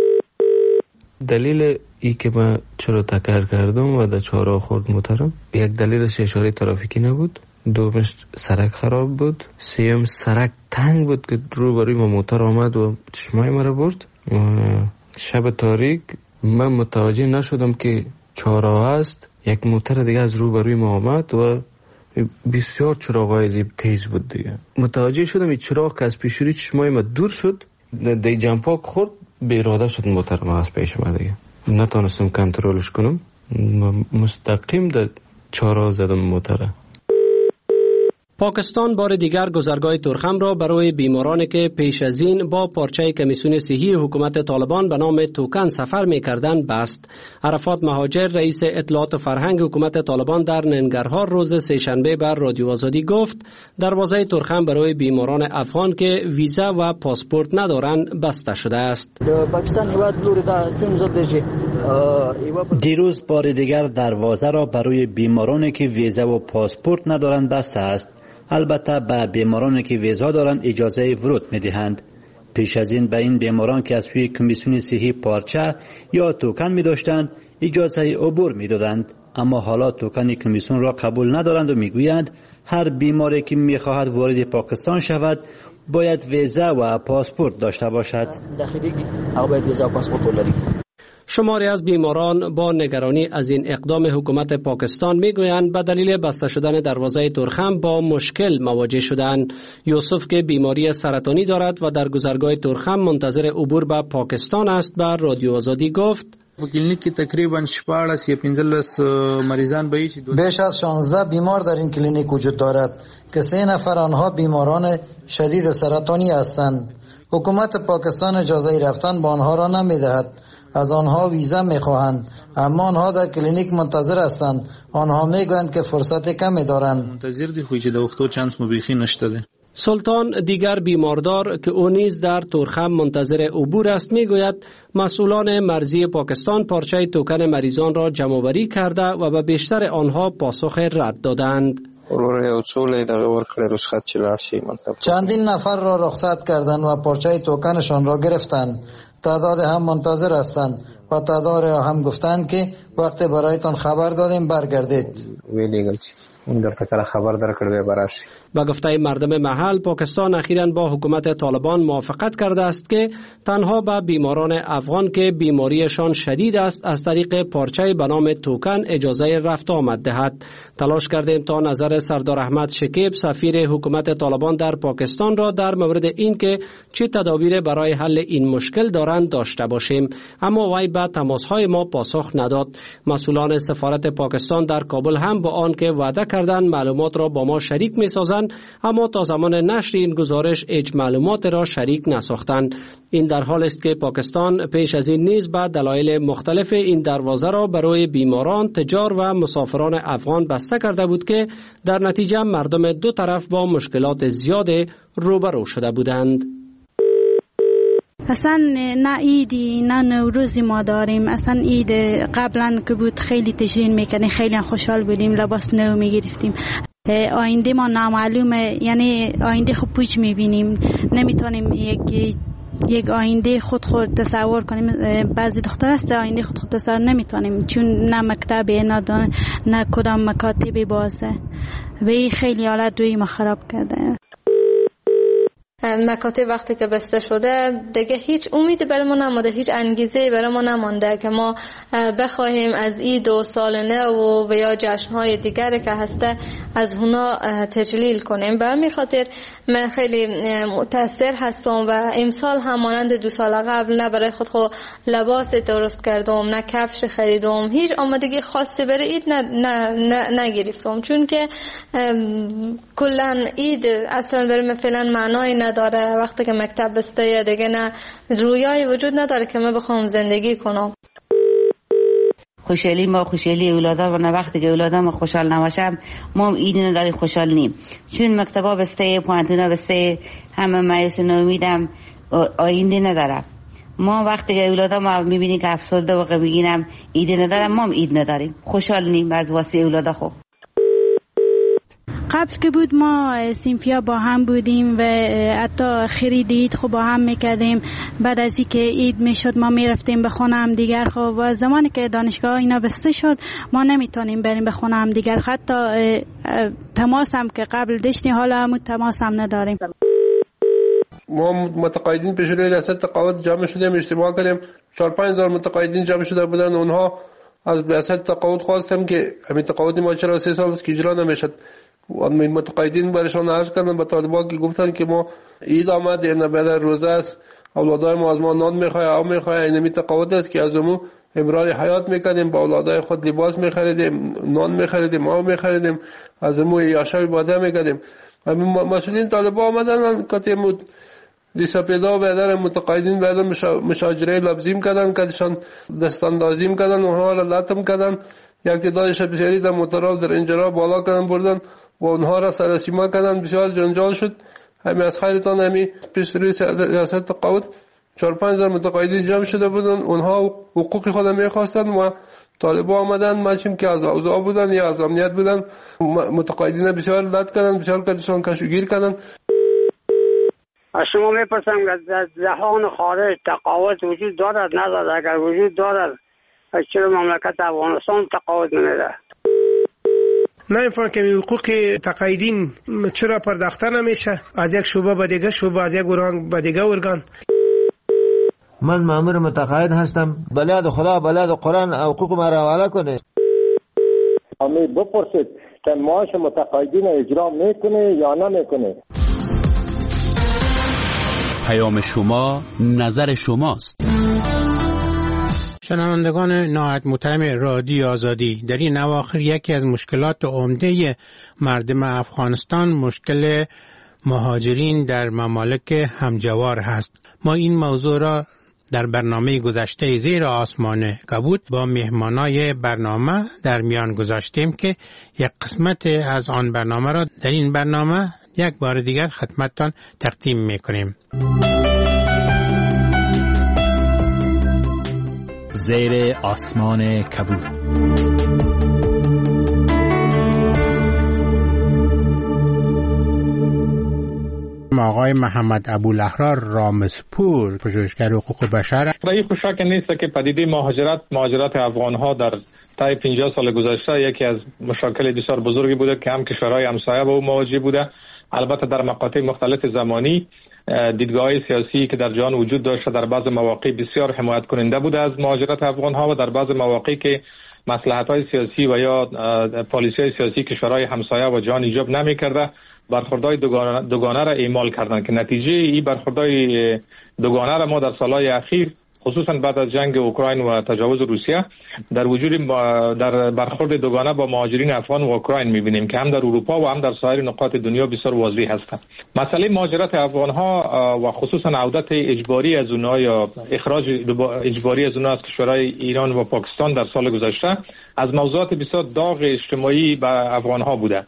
دلیل ای که من چرا تکر کردم و در چهارراه خورد موترم، یک دلیلش اشاره ترافیکی نبود، دومش سرک خراب بود، سیوم سرک تنگ بود که روبروی ما موتر آمد و چشمای مرا برد. شب تاریک من متوجه نشدم که چهارراه است، یک موتر دیگه از روبروی ما آمد و بسیار چراغای تیز بود دیگه. متوجه شدم این چراغ که از پیش روی چشمای ما دور شد، دی جمپاک خورد، به اراده شد موتر ما از پیش ما دیگه. نتونستم کنترلش کنم، مستقیم در چهارراه زدم موتره. پاکستان بار دیگر گذرگاه تورخم را برای بیمارانی که پیش از این با پارچه کمیسیون صحی حکومت طالبان به نام توکن سفر می‌کردند بست. عرفات مهاجر رئیس اطلاعات فرهنگ حکومت طالبان در ننگرهار روز سه‌شنبه بر رادیو آزادی گفت دروازه تورخم برای بیماران افغان که ویزا و پاسپورت ندارند بسته شده است. دیروز بار دیگر دروازه را برای بیمارانی که ویزا و پاسپورت ندارند بسته است. البته به بیمارانی که ویزا دارند اجازه ورود می‌دهند. پیش از این به این بیماران که از سوی کمیسیون صحی پارچه یا توکن می‌داشتند اجازه عبور می‌دادند، اما حالا توکن کمیسیون را قبول ندارند و می‌گویند هر بیماری که می‌خواهد وارد پاکستان شود باید ویزا و پاسپورت داشته باشد. شماری از بیماران با نگرانی از این اقدام حکومت پاکستان میگویند به دلیل بسته شدن دروازه تورخم با مشکل مواجه شدند. یوسف که بیماری سرطانی دارد و در گذرگاه تورخم منتظر عبور به پاکستان است به رادیو آزادی گفت کلینیک کې تقریبا شپاړس یا پنځلس مریضان به بیش از شانزده بیمار در این کلینیک وجود دارد که سه نفر آنها بیماران شدید سرطانی هستند. حکومت پاکستان اجازه رفتن به آنها را نمیدهد. از آنها ویزا میخواهند، اما آنها در کلینیک منتظر هستند. آنها میگویند که فرصت کمی دارند. منتظر دي خو چې د وختو چانس مو بيخي نشته ده. سلطان دیگر بیماردار که او نیز در تورخم منتظر عبور است میگوید مسئولان مرزی پاکستان پارچه توکن مریضان را جمع‌آوری کرده و به بیشتر آنها پاسخ رد دادند. چندین نفر را رخصت کردند و پارچه توکنشان را گرفتند. تعداد هم منتظر هستند و تعداد را هم گفتند که وقتی برایتان خبر دادیم برگردید. اون در تکل خبر در کرده براشی. با گفته مردم محل پاکستان اخیراً با حکومت طالبان موافقت کرده است که تنها به بیماران افغان که بیماریشان شدید است از طریق پارچه به نام توکن اجازه رفت آمد دهد. تلاش کردیم تا نظر سردار احمد شکیب سفیر حکومت طالبان در پاکستان را در مورد این که چه تدابیر برای حل این مشکل دارند داشته باشیم، اما وی به تماس‌های ما پاسخ نداد. مسئولان سفارت پاکستان در کابل هم با آن که وعده کردند معلومات را با ما شریک می‌سازند، اما تا زمان نشر این گزارش هیچ معلومات را شریک نساختند. این در حال است که پاکستان پیش از این نیز به دلایل مختلف این دروازه را برای بیماران، تجار و مسافران افغان بسته کرده بود که در نتیجه مردم دو طرف با مشکلات زیاد روبرو شده بودند. اصلا نه عیدی نه نوروزی ما داریم. اصلا عید قبلا که بود خیلی تجرین میکنیم، خیلی خوشحال بودیم، لباس نو میگرفتیم. آینده ما نامعلومه، یعنی آینده خود پوچ میبینیم، نمیتونیم یک یک آینده خود خود تصور کنیم. بعضی دختر است آینده خود خود تصور نمیتونیم، چون نه مکتبی نه دانه نه کدام مکاتبی بازه و این خیلی حالت دوی ما خراب کرده. مکاتب وقتی که بسته شده دیگه هیچ امیدی برای ما نمانده، هیچ انگیزه برای ما نمانده که ما بخواهیم از عید و سال نو و یا جشن‌های دیگری که هسته از اونا تجلیل کنیم. به همین خاطر من خیلی متاثر هستم و امسال هم مانند دو سال قبل نه برای خود خود لباس درست کردم، نه کفش خریدم، هیچ آمادگی خاصی برای عید نه نه نگرفتم، چون که کلا عید اصلا برای من فعلا معنای نداره. وقتی که مکتب بسته دیگه نه رویایی وجود نداره که من بخوام زندگی کنم. خوشحالی ما خوشحالی اولادا و نه وقتی که اولادا ما خوشحال نباشم ما عید نداری خوشحال نیم، چون مکتبا بسته، پوانتونا بسته، همه مایوس ناامیدم، آینده نداره. ما وقتی که اولادا ما میبینیم که افسرده و میگینم عید ندارم، ما عید نداریم، خوشحال نیم از واسه اولادا. خوب قبل که بود ما سینفیا با هم بودیم و حتی خرید عید خب با هم میکردیم. بعد از اینکه عید میشد ما میرفتیم به خونه هم دیگر. خب و زمانی که دانشگاه اینا بسته شد ما نمیتونیم بریم به خونه هم دیگر، حتی تماس هم که قبل داشتیم حالا هم تماس هم نداریم. ما متقاعدین پیش روی ریاست تقاعد جمع شدیم، اجتماع کردیم، چهار پنج هزار متقاعدین جمع شده بودن. اونها از ریاست تقاعد خواستم که همین تقاعد ما چرا سه سال است که اجرا نمیشد. این متقاعدین برشان عرض کردن به طالبان که گفتن که ما عید آمد، این بعد روزه است، اولادای ما از ما نان میخواه، آب میخواه، این می تقاعد است که از امو امرار حیات میکنیم، با اولادای خود لباس میخریدیم، نان میخریدیم، آب میخریدیم، از امو یاشای باده میکردیم. مسئولین طالبان آمدن که مود لیسا پیدا بیادر متقاعدین بیادر مشاجره لبزیم کردن، کدشان دستاندازیم کردن، اونها را لطم کردن، یک تعدادش بسیاری در مطرف در اینجا بالا کردن بردن و اونها را سرسیما کردن، بسیار جنجال شد. همین از خیرتان همین پیش روی ریاست تقاعد چهار پنج هزار متقاعدین جمع شده بودن، اونها حقوق خود میخواستن و طالبان آمدن، ماشیم که از اوضاع بودن یا از امنیت بودن، متقاعدین بسیار لط کردن، بسیار کدشان کشوگیر کردن. از شما میپرسم که در جهان خارج تقاعد وجود دارد ندارد؟ اگر وجود دارد چرا مملکت افغانستان تقاعد نمیده؟ نمیفهم که حقوق تقاعدین چرا پرداخته نمیشه از یک شعبه به دیگه شعبه، از یک ارگان به دیگه ارگان. من مأمور متقاعد هستم، بلاد خدا بلاد قرآن حقوق ما را حواله کنه. امی بپرسید که معاش متقاعدین اجرا میکنه یا نمیکنه. پیام شما نظر شماست. شنوندگان نهایت محترم رادیو آزادی، در این اواخر یکی از مشکلات عمده مردم افغانستان مشکل مهاجرین در ممالک همجوار هست. ما این موضوع را در برنامه گذشته زیر آسمان کبود با مهمانای برنامه در میان گذاشتیم که یک قسمت از آن برنامه را در این برنامه یک بار دیگر خدمتتان تقدیم میکنیم. زیر آسمان کبود. آقای محمد ابوالاحرار رامسپور، پژوهشگر حقوق بشر. رای خوشک نیست که پدیده مهاجرت مهاجرت افغان‌ها در طی پنجاه سال گذشته یکی از مشاکل بسیار بزرگی بوده که هم کشورهای همسایه با او مواجه بوده. البته در مقاطع مختلف زمانی دیدگاه‌های سیاسی که در جهان وجود داشته در بعض مواقع بسیار حمایت کننده بوده از مهاجرت افغان‌ها و در بعض مواقع که مصلحت‌های سیاسی و یا پالیسی‌های سیاسی کشورهای همسایه و جهان ایجاب نمی‌کرده برخوردهای دوگانه, دوگانه را اعمال کردند که نتیجه این برخوردهای دوگانه را ما در سالهای اخیر خصوصا بعد از جنگ اوکراین و تجاوز روسیه در وجود در برخورد دوگانه با مهاجرین افغان و اوکراین می‌بینیم که هم در اروپا و هم در سایر نقاط دنیا بسیار واضح هستند. مسئله مهاجرت افغان‌ها و خصوصا عودت اجباری از اونها یا اخراج اجباری از اونها از کشورهای ایران و پاکستان در سال گذشته از موضوعات بسیار داغ اجتماعی به افغان‌ها بوده.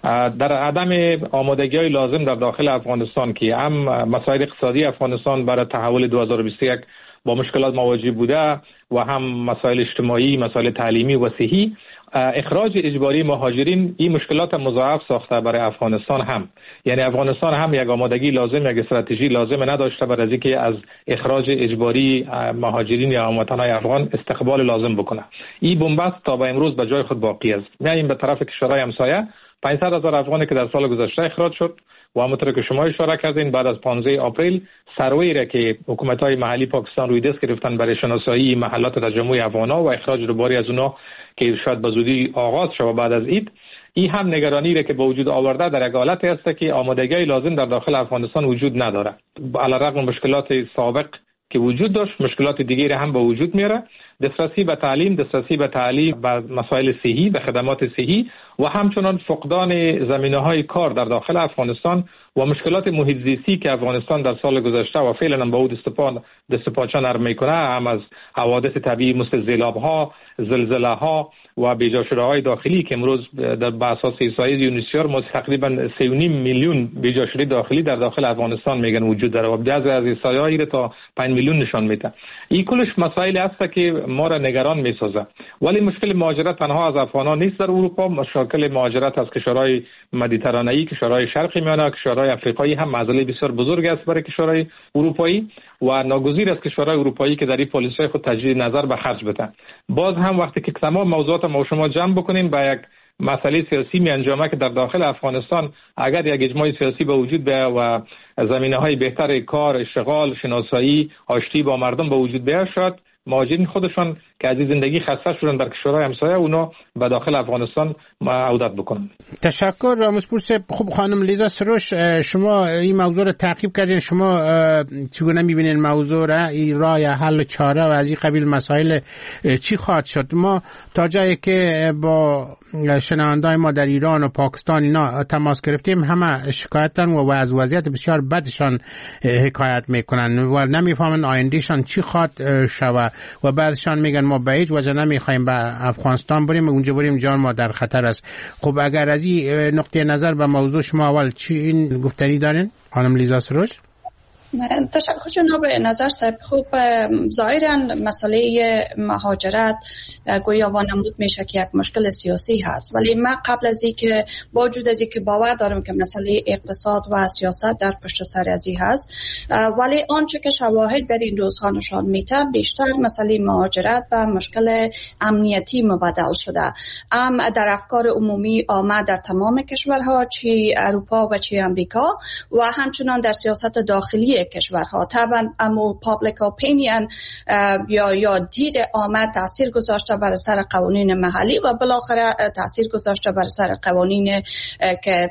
در عدم آمادگی‌های لازم در داخل افغانستان که هم مسائل اقتصادی افغانستان برای تحول دو هزار و بیست و یک با مشکلات مواجه بوده و هم مسائل اجتماعی، مسائل تعلیمی و صحی، اخراج اجباری مهاجرین این مشکلات مضاعف ساخته برای افغانستان هم. یعنی افغانستان هم یک آمادگی لازم، یک استراتژی لازم نداشته برای اینکه از اخراج اجباری مهاجرین یا هموطنان افغان استقبال لازم بکنه. این بنبست تا به امروز به جای خود باقی است. میایم به طرف کشورهای همسایه. پانصد هزار افغانی که در سال گذشته اخراج شد و همونطور که شما اشاره کردین بعد از پانزده آپریل سروی را که حکومت‌های محلی پاکستان روی دست گرفتن برای شناسایی محلات تجمع افغان‌ها و اخراج دوباره از اونها که شاید به زودی آغاز شود بعد از عید، این هم نگرانی را که با وجود آورده در یک حالتی است که آمادگی لازم در داخل افغانستان وجود نداره. علیرغم مشکلات سابق که وجود داشت، مشکلات دیگری هم به وجود میاره. دسترسی به تعلیم، دسترسی به تعلیم، به مسائل صحی، به خدمات صحی و همچنان فقدان زمینه‌های کار در داخل افغانستان و مشکلات محیط زیستی که افغانستان در سال گذشته و فعلا با او دستپا دستپاچه نرم میکنه، هم از حوادث طبیعی مثل سیلاب‌ها، زلزله‌ها و بیجاشده‌های داخلی که امروز در بر اساس احصایه یونیسیار ما تقریبا سه و نیم میلیون بیجاشده داخلی در داخل افغانستان میگن وجود داره و بعضی از احصایه‌ای تا پنج میلیون نشان میده. این کلش مسائلی است که ما را نگران میسازه. ولی مشکل مهاجرت تنها از افغانان نیست در اروپا، مشکل مهاجرت از کشورهای مدیترانه‌ای، کشورهای شرقی میانه، کشورهای افریقایی هم مسئله بسیار بزرگ است برای کشورهای اروپایی و ناگزیر است کشورهای اروپایی که در این پالیسی خود تجدید نظر به خرج بدن. باز هم وقتی که تمام موضوعات ما شما جمع بکنیم با یک مسئله سیاسی می انجامه که در داخل افغانستان اگر یک اجماع سیاسی به وجود بیاید و زمینه‌های بهتر کار، اشتغال، شناسایی، آشتی با مردم به وجود بیاید، شاید مهاجرین خودشان که از زندگی خسته شدن در کشورهای همسایه اونا به داخل افغانستان عودت بکنن. تشکر رامسپور صاحب. خوب خانم لیزا سروش، شما این موضوع رو تعقیب کردین، شما چگونه می‌بینین موضوع را، این راه حل و چاره و از این قبیل مسائل چی خواهد شد؟ ما تا جایی که با شنوندای ما در ایران و پاکستان اینا تماس گرفتیم همه شکایتن و از وضعیت بسیار بدشان حکایت میکنن و نمیفهمن آیندهشان چی خواهد شود و بعضشان میگن ما به هیچ وجه نمیخوایم به افغانستان بریم، اونجا بریم جان ما در خطر است. خب اگر از این نقطه نظر به موضوع شما اول چی این گفتنی دارین خانم لیزا سروش؟ تشکر جناب نظر صاحب. خوب ظاهرا مسئله مهاجرت گویا وانمود میشه که یک مشکل سیاسی هست، ولی من قبل از اینکه با وجود از اینکه باور دارم که مسئله اقتصاد و سیاست در پشت سر از این هست، ولی آنچه که شواهد در این روزها نشان میده بیشتر مسئله مهاجرت و مشکل امنیتی مبدل شده. ام در افکار عمومی آمد در تمام کشورها، چی اروپا و چی امریکا، و همچنان در سیاست داخلی کشورها. طبعا امو پابلیک اپینین یا یا دید آمد تاثیر گذاشته بر سر قوانین محلی و بالاخره تاثیر گذاشته بر سر قوانین که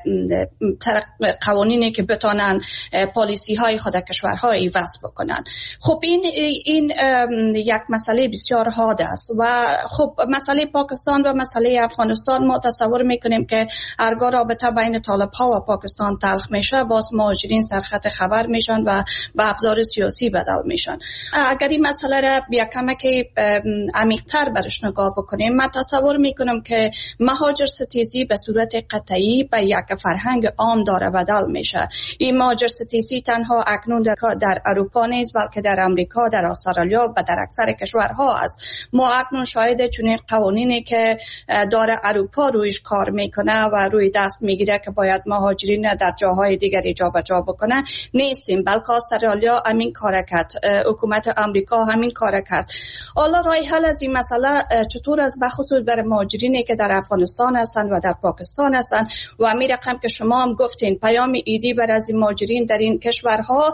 قوانینی که بتونن پالیسی های خود کشورها وضع بکنن. خب این این یک مسئله بسیار حاد است و خب مسئله پاکستان و مسئله افغانستان ما تصور میکنیم که هرگاه رابطه بین طالب ها و پاکستان تلخ میشه باز مهاجرین سرخط خبر میشن و و به ابزار سیاسی بدل میشن. اگر این مسئله را بیا کمک عمیق‌تر برش نگاه بکنیم، من تصور میکنم که مهاجر ستیزی به صورت قطعی به یک فرهنگ عام داره بدل میشه. این مهاجر ستیزی تنها اکنون در اروپا نیست، بلکه در امریکا، در استرالیا و در اکثر کشورها است. ما اکنون شاهد چنین قوانینی که داره اروپا رویش کار میکنه و روی دست میگیره که باید مهاجرین در جاهای دیگری جابجا بکنه نیستیم، بلکه استرالیا همین کار کرد، حکومت امریکا همین کار کرد. حالا راه حل از این مسئله چطور است، بخصوص برای مهاجرینی که در افغانستان هستند و در پاکستان هستند و همین رقم که شما هم گفتین پیام ایدی بر از این مهاجرین در این کشورها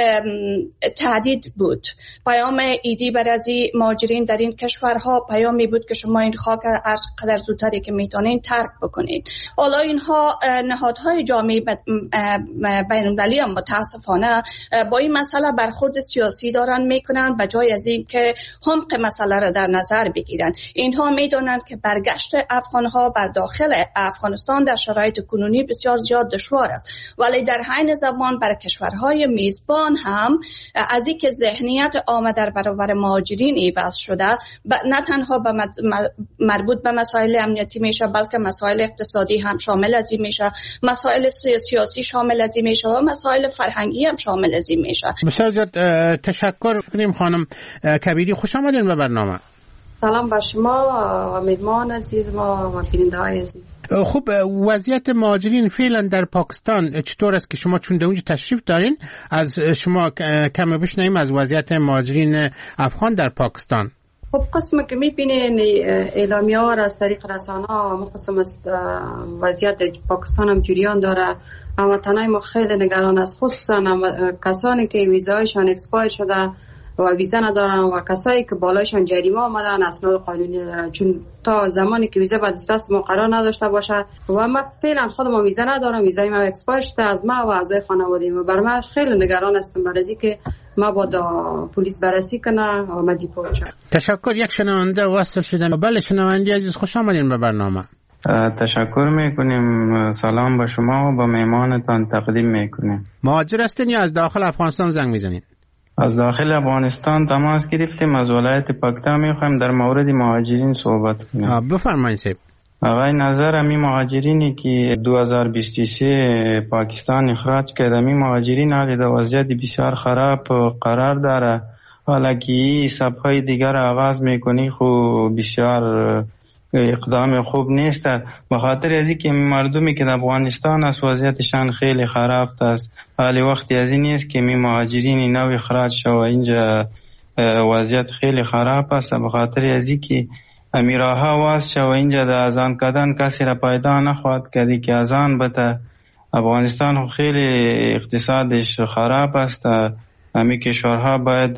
تهدید بود. پیام ایدی بر از این مهاجرین در این کشورها پیامی بود که شما این خاک هر قدر زودتری که میتونین ترک بکنید. حالا اینها نهادهای جامعه بین‌المللی هم متاسفانه با این مسئله برخورد سیاسی دارن میکنن به جای از این که عمق مسئله را در نظر بگیرن. اینها میدونن که برگشت افغانها بر داخل افغانستان در شرایط کنونی بسیار زیاد دشوار است، ولی در حین زمان برای کشورهای میزبان هم از اینکه ذهنیت عامه در برابر مهاجرین ایواز شده، نه تنها به مربوط به مسائل امنیتی میشه، بلکه مسائل اقتصادی هم شامل از این میشه، مسائل سیاسی شامل از این میشه و مسائل فرهنگی هم شامل از این میشه. بسیار زیاد تشکر کنیم خانم کبیری، خوش آمدین به برنامه. سلام بر شما و مهمان عزیز ما و بیننده های عزیز. خب وضعیت مهاجرین فعلا در پاکستان چطور است که شما چون در اونجا تشریف دارین، از شما کم بشنویم از وضعیت مهاجرین افغان در پاکستان. خب قسم که میبینین اعلامیه ها از طریق رسانه ها مخصوصا از وضعیت پاکستان هم جریان داره، اما تنهای ما خیلی نگران است، خصوصا کسانی که ویزایشان اکسپایر شده و ویزا ندارن و کسایی که بالایشان جریمه آمدن اسناد قانونی ندارن، چون تا زمانی که ویزا به دست ما قرار نداشته باشه و ما فعلا خودم ویزا ندارم، ویزای ما اکسپایر شده از ما و اعضای خانواده ما. بر من خیلی نگران هستم برای اینکه ما با پلیس بررسی کنه و ما دیپورت شد. تشکر. یک شنونده وصل شدن. بله شنونده عزیز خوش آمدین به برنامه. تشکر میکنیم. سلام به شما و به مهمانتان تقدیم میکنیم. مهاجر هستین یا از داخل افغانستان زنگ میزنین؟ از داخل افغانستان تماس گرفتیم، از ولایت پکتیا میخوایم در مورد مهاجرین صحبت کنیم. بفرمایید صاحب. آقای نظر امی مهاجرینی که دو هزار و بیست و سه پاکستان اخراج کرده، امی مهاجرین حالی در وضعیت بسیار خراب قرار داره، حالا که صفحه دیگر آغاز میکنی خو بسیار اقدام خوب نیست، به خاطر از اینکه مردمی که در افغانستان است وضعیتشان خیلی خراب است. حالی وقتی از این نیست که می مهاجرین نو اخراج شو اینجا وضعیت خیلی خراب است، به خاطر از اینکه امیراها واس شو اینجا در اذان کردن کسی را پیدا نخواهد کردی که اذان بده. افغانستان خیلی اقتصادش خراب است، همین کشورها باید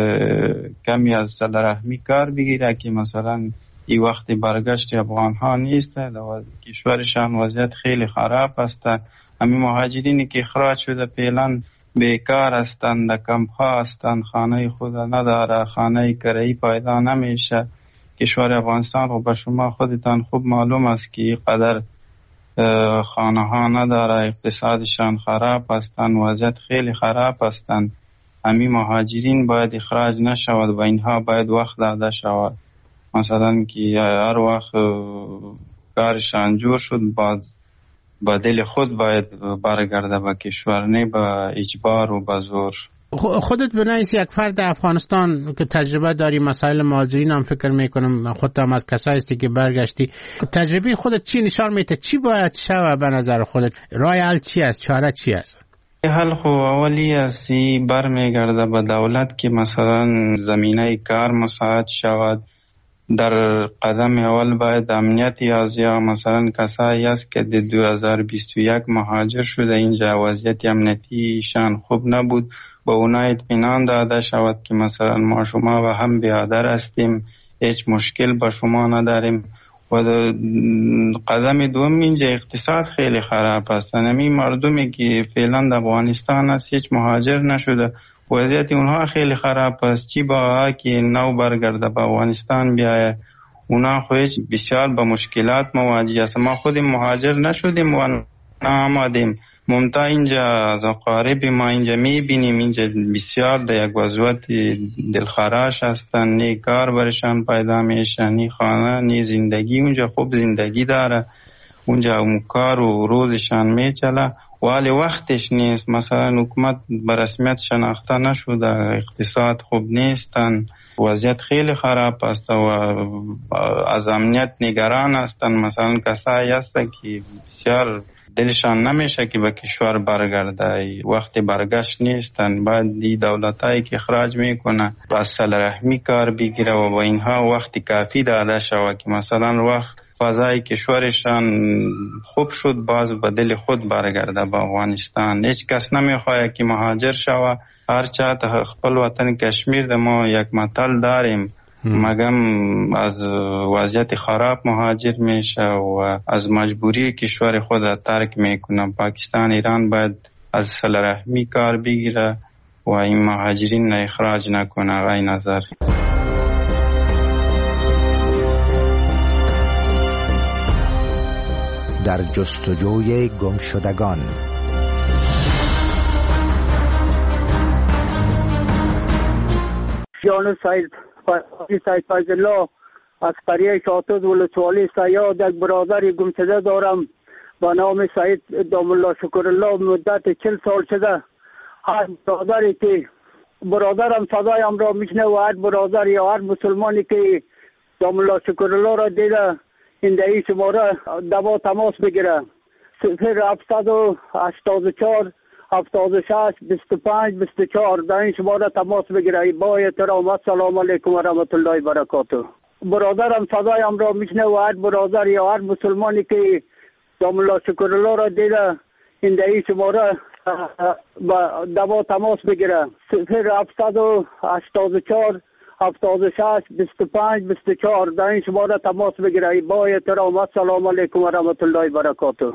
کمی از صلح‌رحمی کار بگیره که مثلا این وقت برگشت افغان ها نیست، کشورشان وضعیت خیلی خراب است. همین مهاجرینی که اخراج شده فعلا بیکار هستند، کمپ ها هستند، خانه خود نداره، خانه کرایی پیدا نمیشه. کشور افغانستان رو به شما خودتان خوب معلوم است که قدر خانه ها نداره، اقتصادشان خراب هستند، وضعیت خیلی خراب هستند. همین مهاجرین باید اخراج نشود و اینها باید وقت داده شود، مثلا که هر وقت کارش انجور شد بعد با دل خود باید برگرده به کشور، نه با اجبار و با زور. خودت به نوعی یک فرد افغانستان که تجربه داری مسائل مهاجرین هم فکر میکنم، خودت هم از کسایی هستی که برگشتی، تجربه خودت چی نشان میده؟ چی باید شود به نظر خودت؟ راه حل چی است؟ چاره چی است؟ حل خو اولی اسی برمیگرده به دولت که مثلا زمینه کار مساعد شود. در قدم اول باید امنیتی از یا مثلا کسایی است که در دو هزار و بیست و یک مهاجر شده اینجا وضعیت امنیتی شان خوب نبود، با اونا اطمینان داده شود که مثلا ما شما و هم برادر هستیم، هیچ مشکل با شما نداریم. و قدم دوم اینجا اقتصاد خیلی خراب است، یعنی مردمی که فعلا در افغانستان است هیچ مهاجر نشده، وضعیت اونها خیلی خراب است. چی با که نو برگرده به افغانستان بیایه، اونا خودش بسیار با مشکلات مواجه است. ما خودیم مهاجر نشدیم و نامدیم، ممتا اینجا از اقارب ما اینجا میبینیم اینجا بسیار در یک وضعیت دلخراش هستن، نی کار برشان پیدا میشه، نی خانه نی زندگی. اونجا خوب زندگی داره، اونجا اون کار و روزشان میچله ولی وقتش نیست. مثلا حکومت به رسمیت شناخته نشده، اقتصاد خوب نیستن، وضعیت خیلی خراب است و از امنیت نگران هستن. مثلا کسایی هست که بسیار دلشان نمیشه که به کشور برگرده، وقتی برگشت نیستن. بعد دی دولتایی که اخراج میکنه با صله رحمی کار بگیره و با اینها وقتی کافی داده شود که مثلا وقت فضای کشورشان خوب شد باز به دل خود برگرده به افغانستان. هیچ کس نمیخواد که مهاجر شود. هر چاته خپل وطن کشمیر ده ما یک متل داریم، مگم از وضعیت خراب مهاجر میشه و از مجبوری کشور خود ترک میکنه. پاکستان ایران باید از صله رحمی کار بگیره و این مهاجرین اخراج نکنه. آقای نظر در جستجوی گمشدگان. جان سید سید فیض الله از قریه شاطد ولسوالی سیاد یک برادر گمشده دارم با نام سید دام الله شکر الله. مدت چل سال شده هر برادری که برادرم صدایم را میشنه و هر برادر یا هر مسلمانی که دام الله شکر الله را دیده این دهی شماره دوا تماس بگیره. صفر هفتصد و هشتاد و چهار هفتاد و شش بیست و پنج بیست و چهار در این شماره تماس بگیره. با احترام السلام علیکم و رحمت الله و برکاته. برادرم صدایم را میشنه و هر برادر یا هر مسلمانی که دام الله شکر الله را دیده این دهی شماره دوا تماس بگیره. صفر هفتصد و هشتاد و چهار هفتاد و شش بیست و پنج بیست و چهار در این شماره تماس بگیره. با احترام السلام علیکم و رحمت الله و برکاته.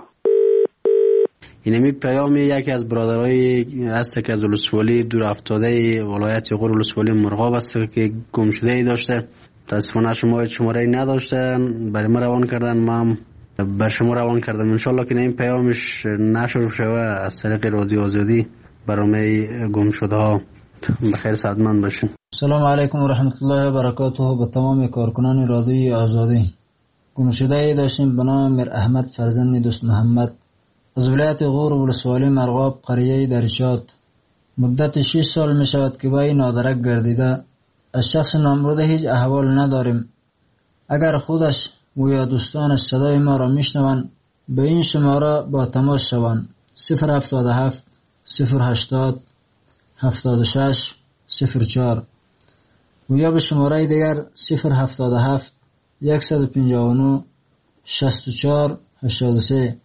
اینمی پیام یکی از برادرای هست که از ولسوالی دور افتاده ولایت غور ولسوالی مرغاب است که گم شده ای داشته. متاسفانه شما شماره نداشته، برای ما روان کردن، ما بر شما روان کردم. انشالله که این پیامش نشر شوه از طریق رادیو آزادی برای گم شده ها. بخیر سعادتمند باشین. سلام علیکم و رحمت الله و برکاته. به تمام کارکنان رادیو آزادی. گم شده ای داشتیم به نام میر احمد فرزند دوست محمد از ولایت غور ولسوالی مرغاب قریه درشاد. مدت شش سال می شود که با این نادرک گردیده. از شخص نامبرده هیچ احوال نداریم. اگر خودش و یا دوستانش صدای ما را میشنوند به این شماره با تماس شوند. صفر هفتاد و هفت صفر هشتاد هفتاد و شش صفر چهار و یا به شماره دیگر صفر هفتاد و هفت صد و پنجاه و نه شصت و چهار هشتاد و سه.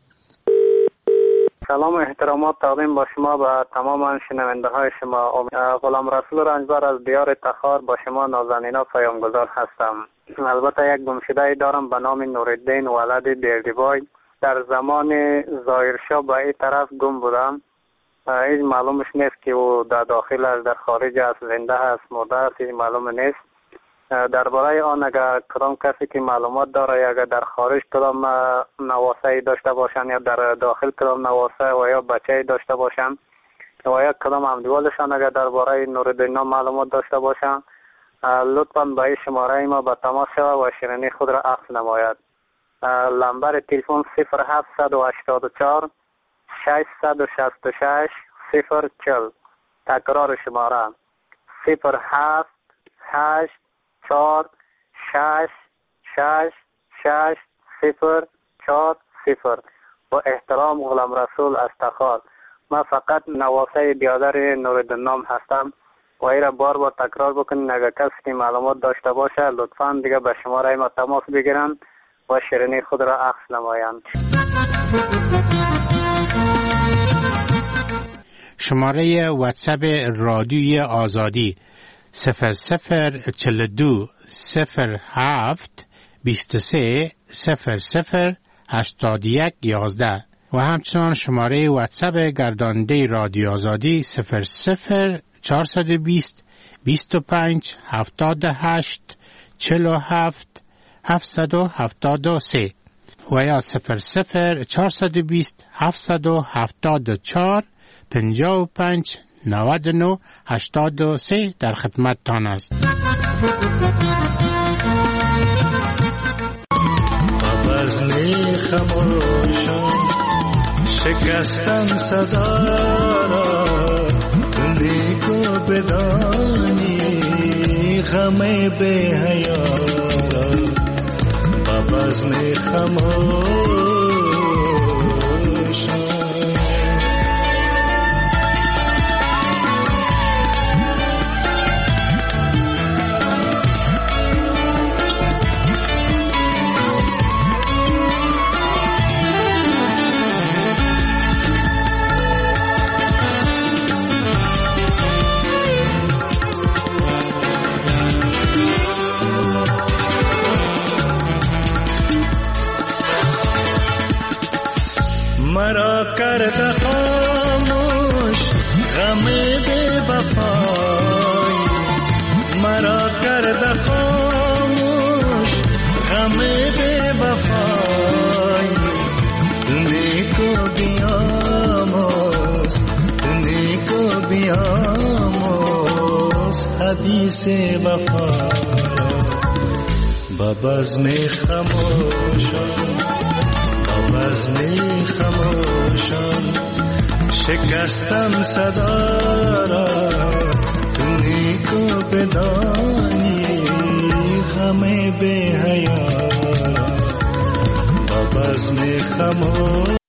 سلام و احترامات تقدیم با شما و تمام شنونده های شما. غلام رسول رنجبر از دیار تخار با شما نازنینا پیامگذار هستم. البته یک گمشده دارم به نام نورالدین ولد بیردیبای. در زمان ظاهرشاه به این طرف گم بودم. هیچ معلومش نیست که او در داخل است، در خارج است، زنده است، مرده است، هیچ معلوم نیست. درباره آن اگر کدام کسی که معلومات داره، اگر در خارج کدام نواسه داشته باشن یا در داخل کدام نواسه و یا بچه داشته باشن و یا کدام همدیوالشان اگر درباره نورالدین معلومات داشته باشن، لطفاً به این شماره ما به تماس شود و شیرینی خود را عکس نماید. لمبر تلفن صفر هفتصد و هشتاد و چهار ششصد و شصت و شش صفر چهل. تکرار شماره صفر هفت هشت چهار شش شش شش صفر چهار صفر. با احترام غلام رسول از تخار. من فقط نواسه بیادر نورالدین نام هستم و ای را بار بار تکرار بکنین. اگر کسی که معلومات داشته باشه لطفاً دیگه به شماره ما تماس بگیرن و شیرینی خود را عکس نمایند. شماره واتساپ رادیوی آزادی صفر صفر چل دو صفر هفت بیست و سه صفر صفر هشتاد یک یازده و همچنان شماره واتساپ گرداننده رادیو آزادی صفر صفر چهارصد و بیست بیست و پنج هفتاد و هشت چهل و هفت هفتصد و هفتاد و سه و یا صفر صفر چهارصد و بیست هفتصد و هفتاد و چهار پنجاه و پنج نود و نه هشتاد و سه در خدمت تان است. وزنی خموشم شکستم صدا را نیکو بدانی غم به حیا را با وزنی خموشم مرا کرد خاموش غم بی وفای مرا کرد خاموش غم بی وفای نیکو بیاموز نیکو بیاموز حدیث وفا با بزم خموشم بزمی خموشم شکستم صدا را نیکو بدانی غم به حیا با بزمی خموشم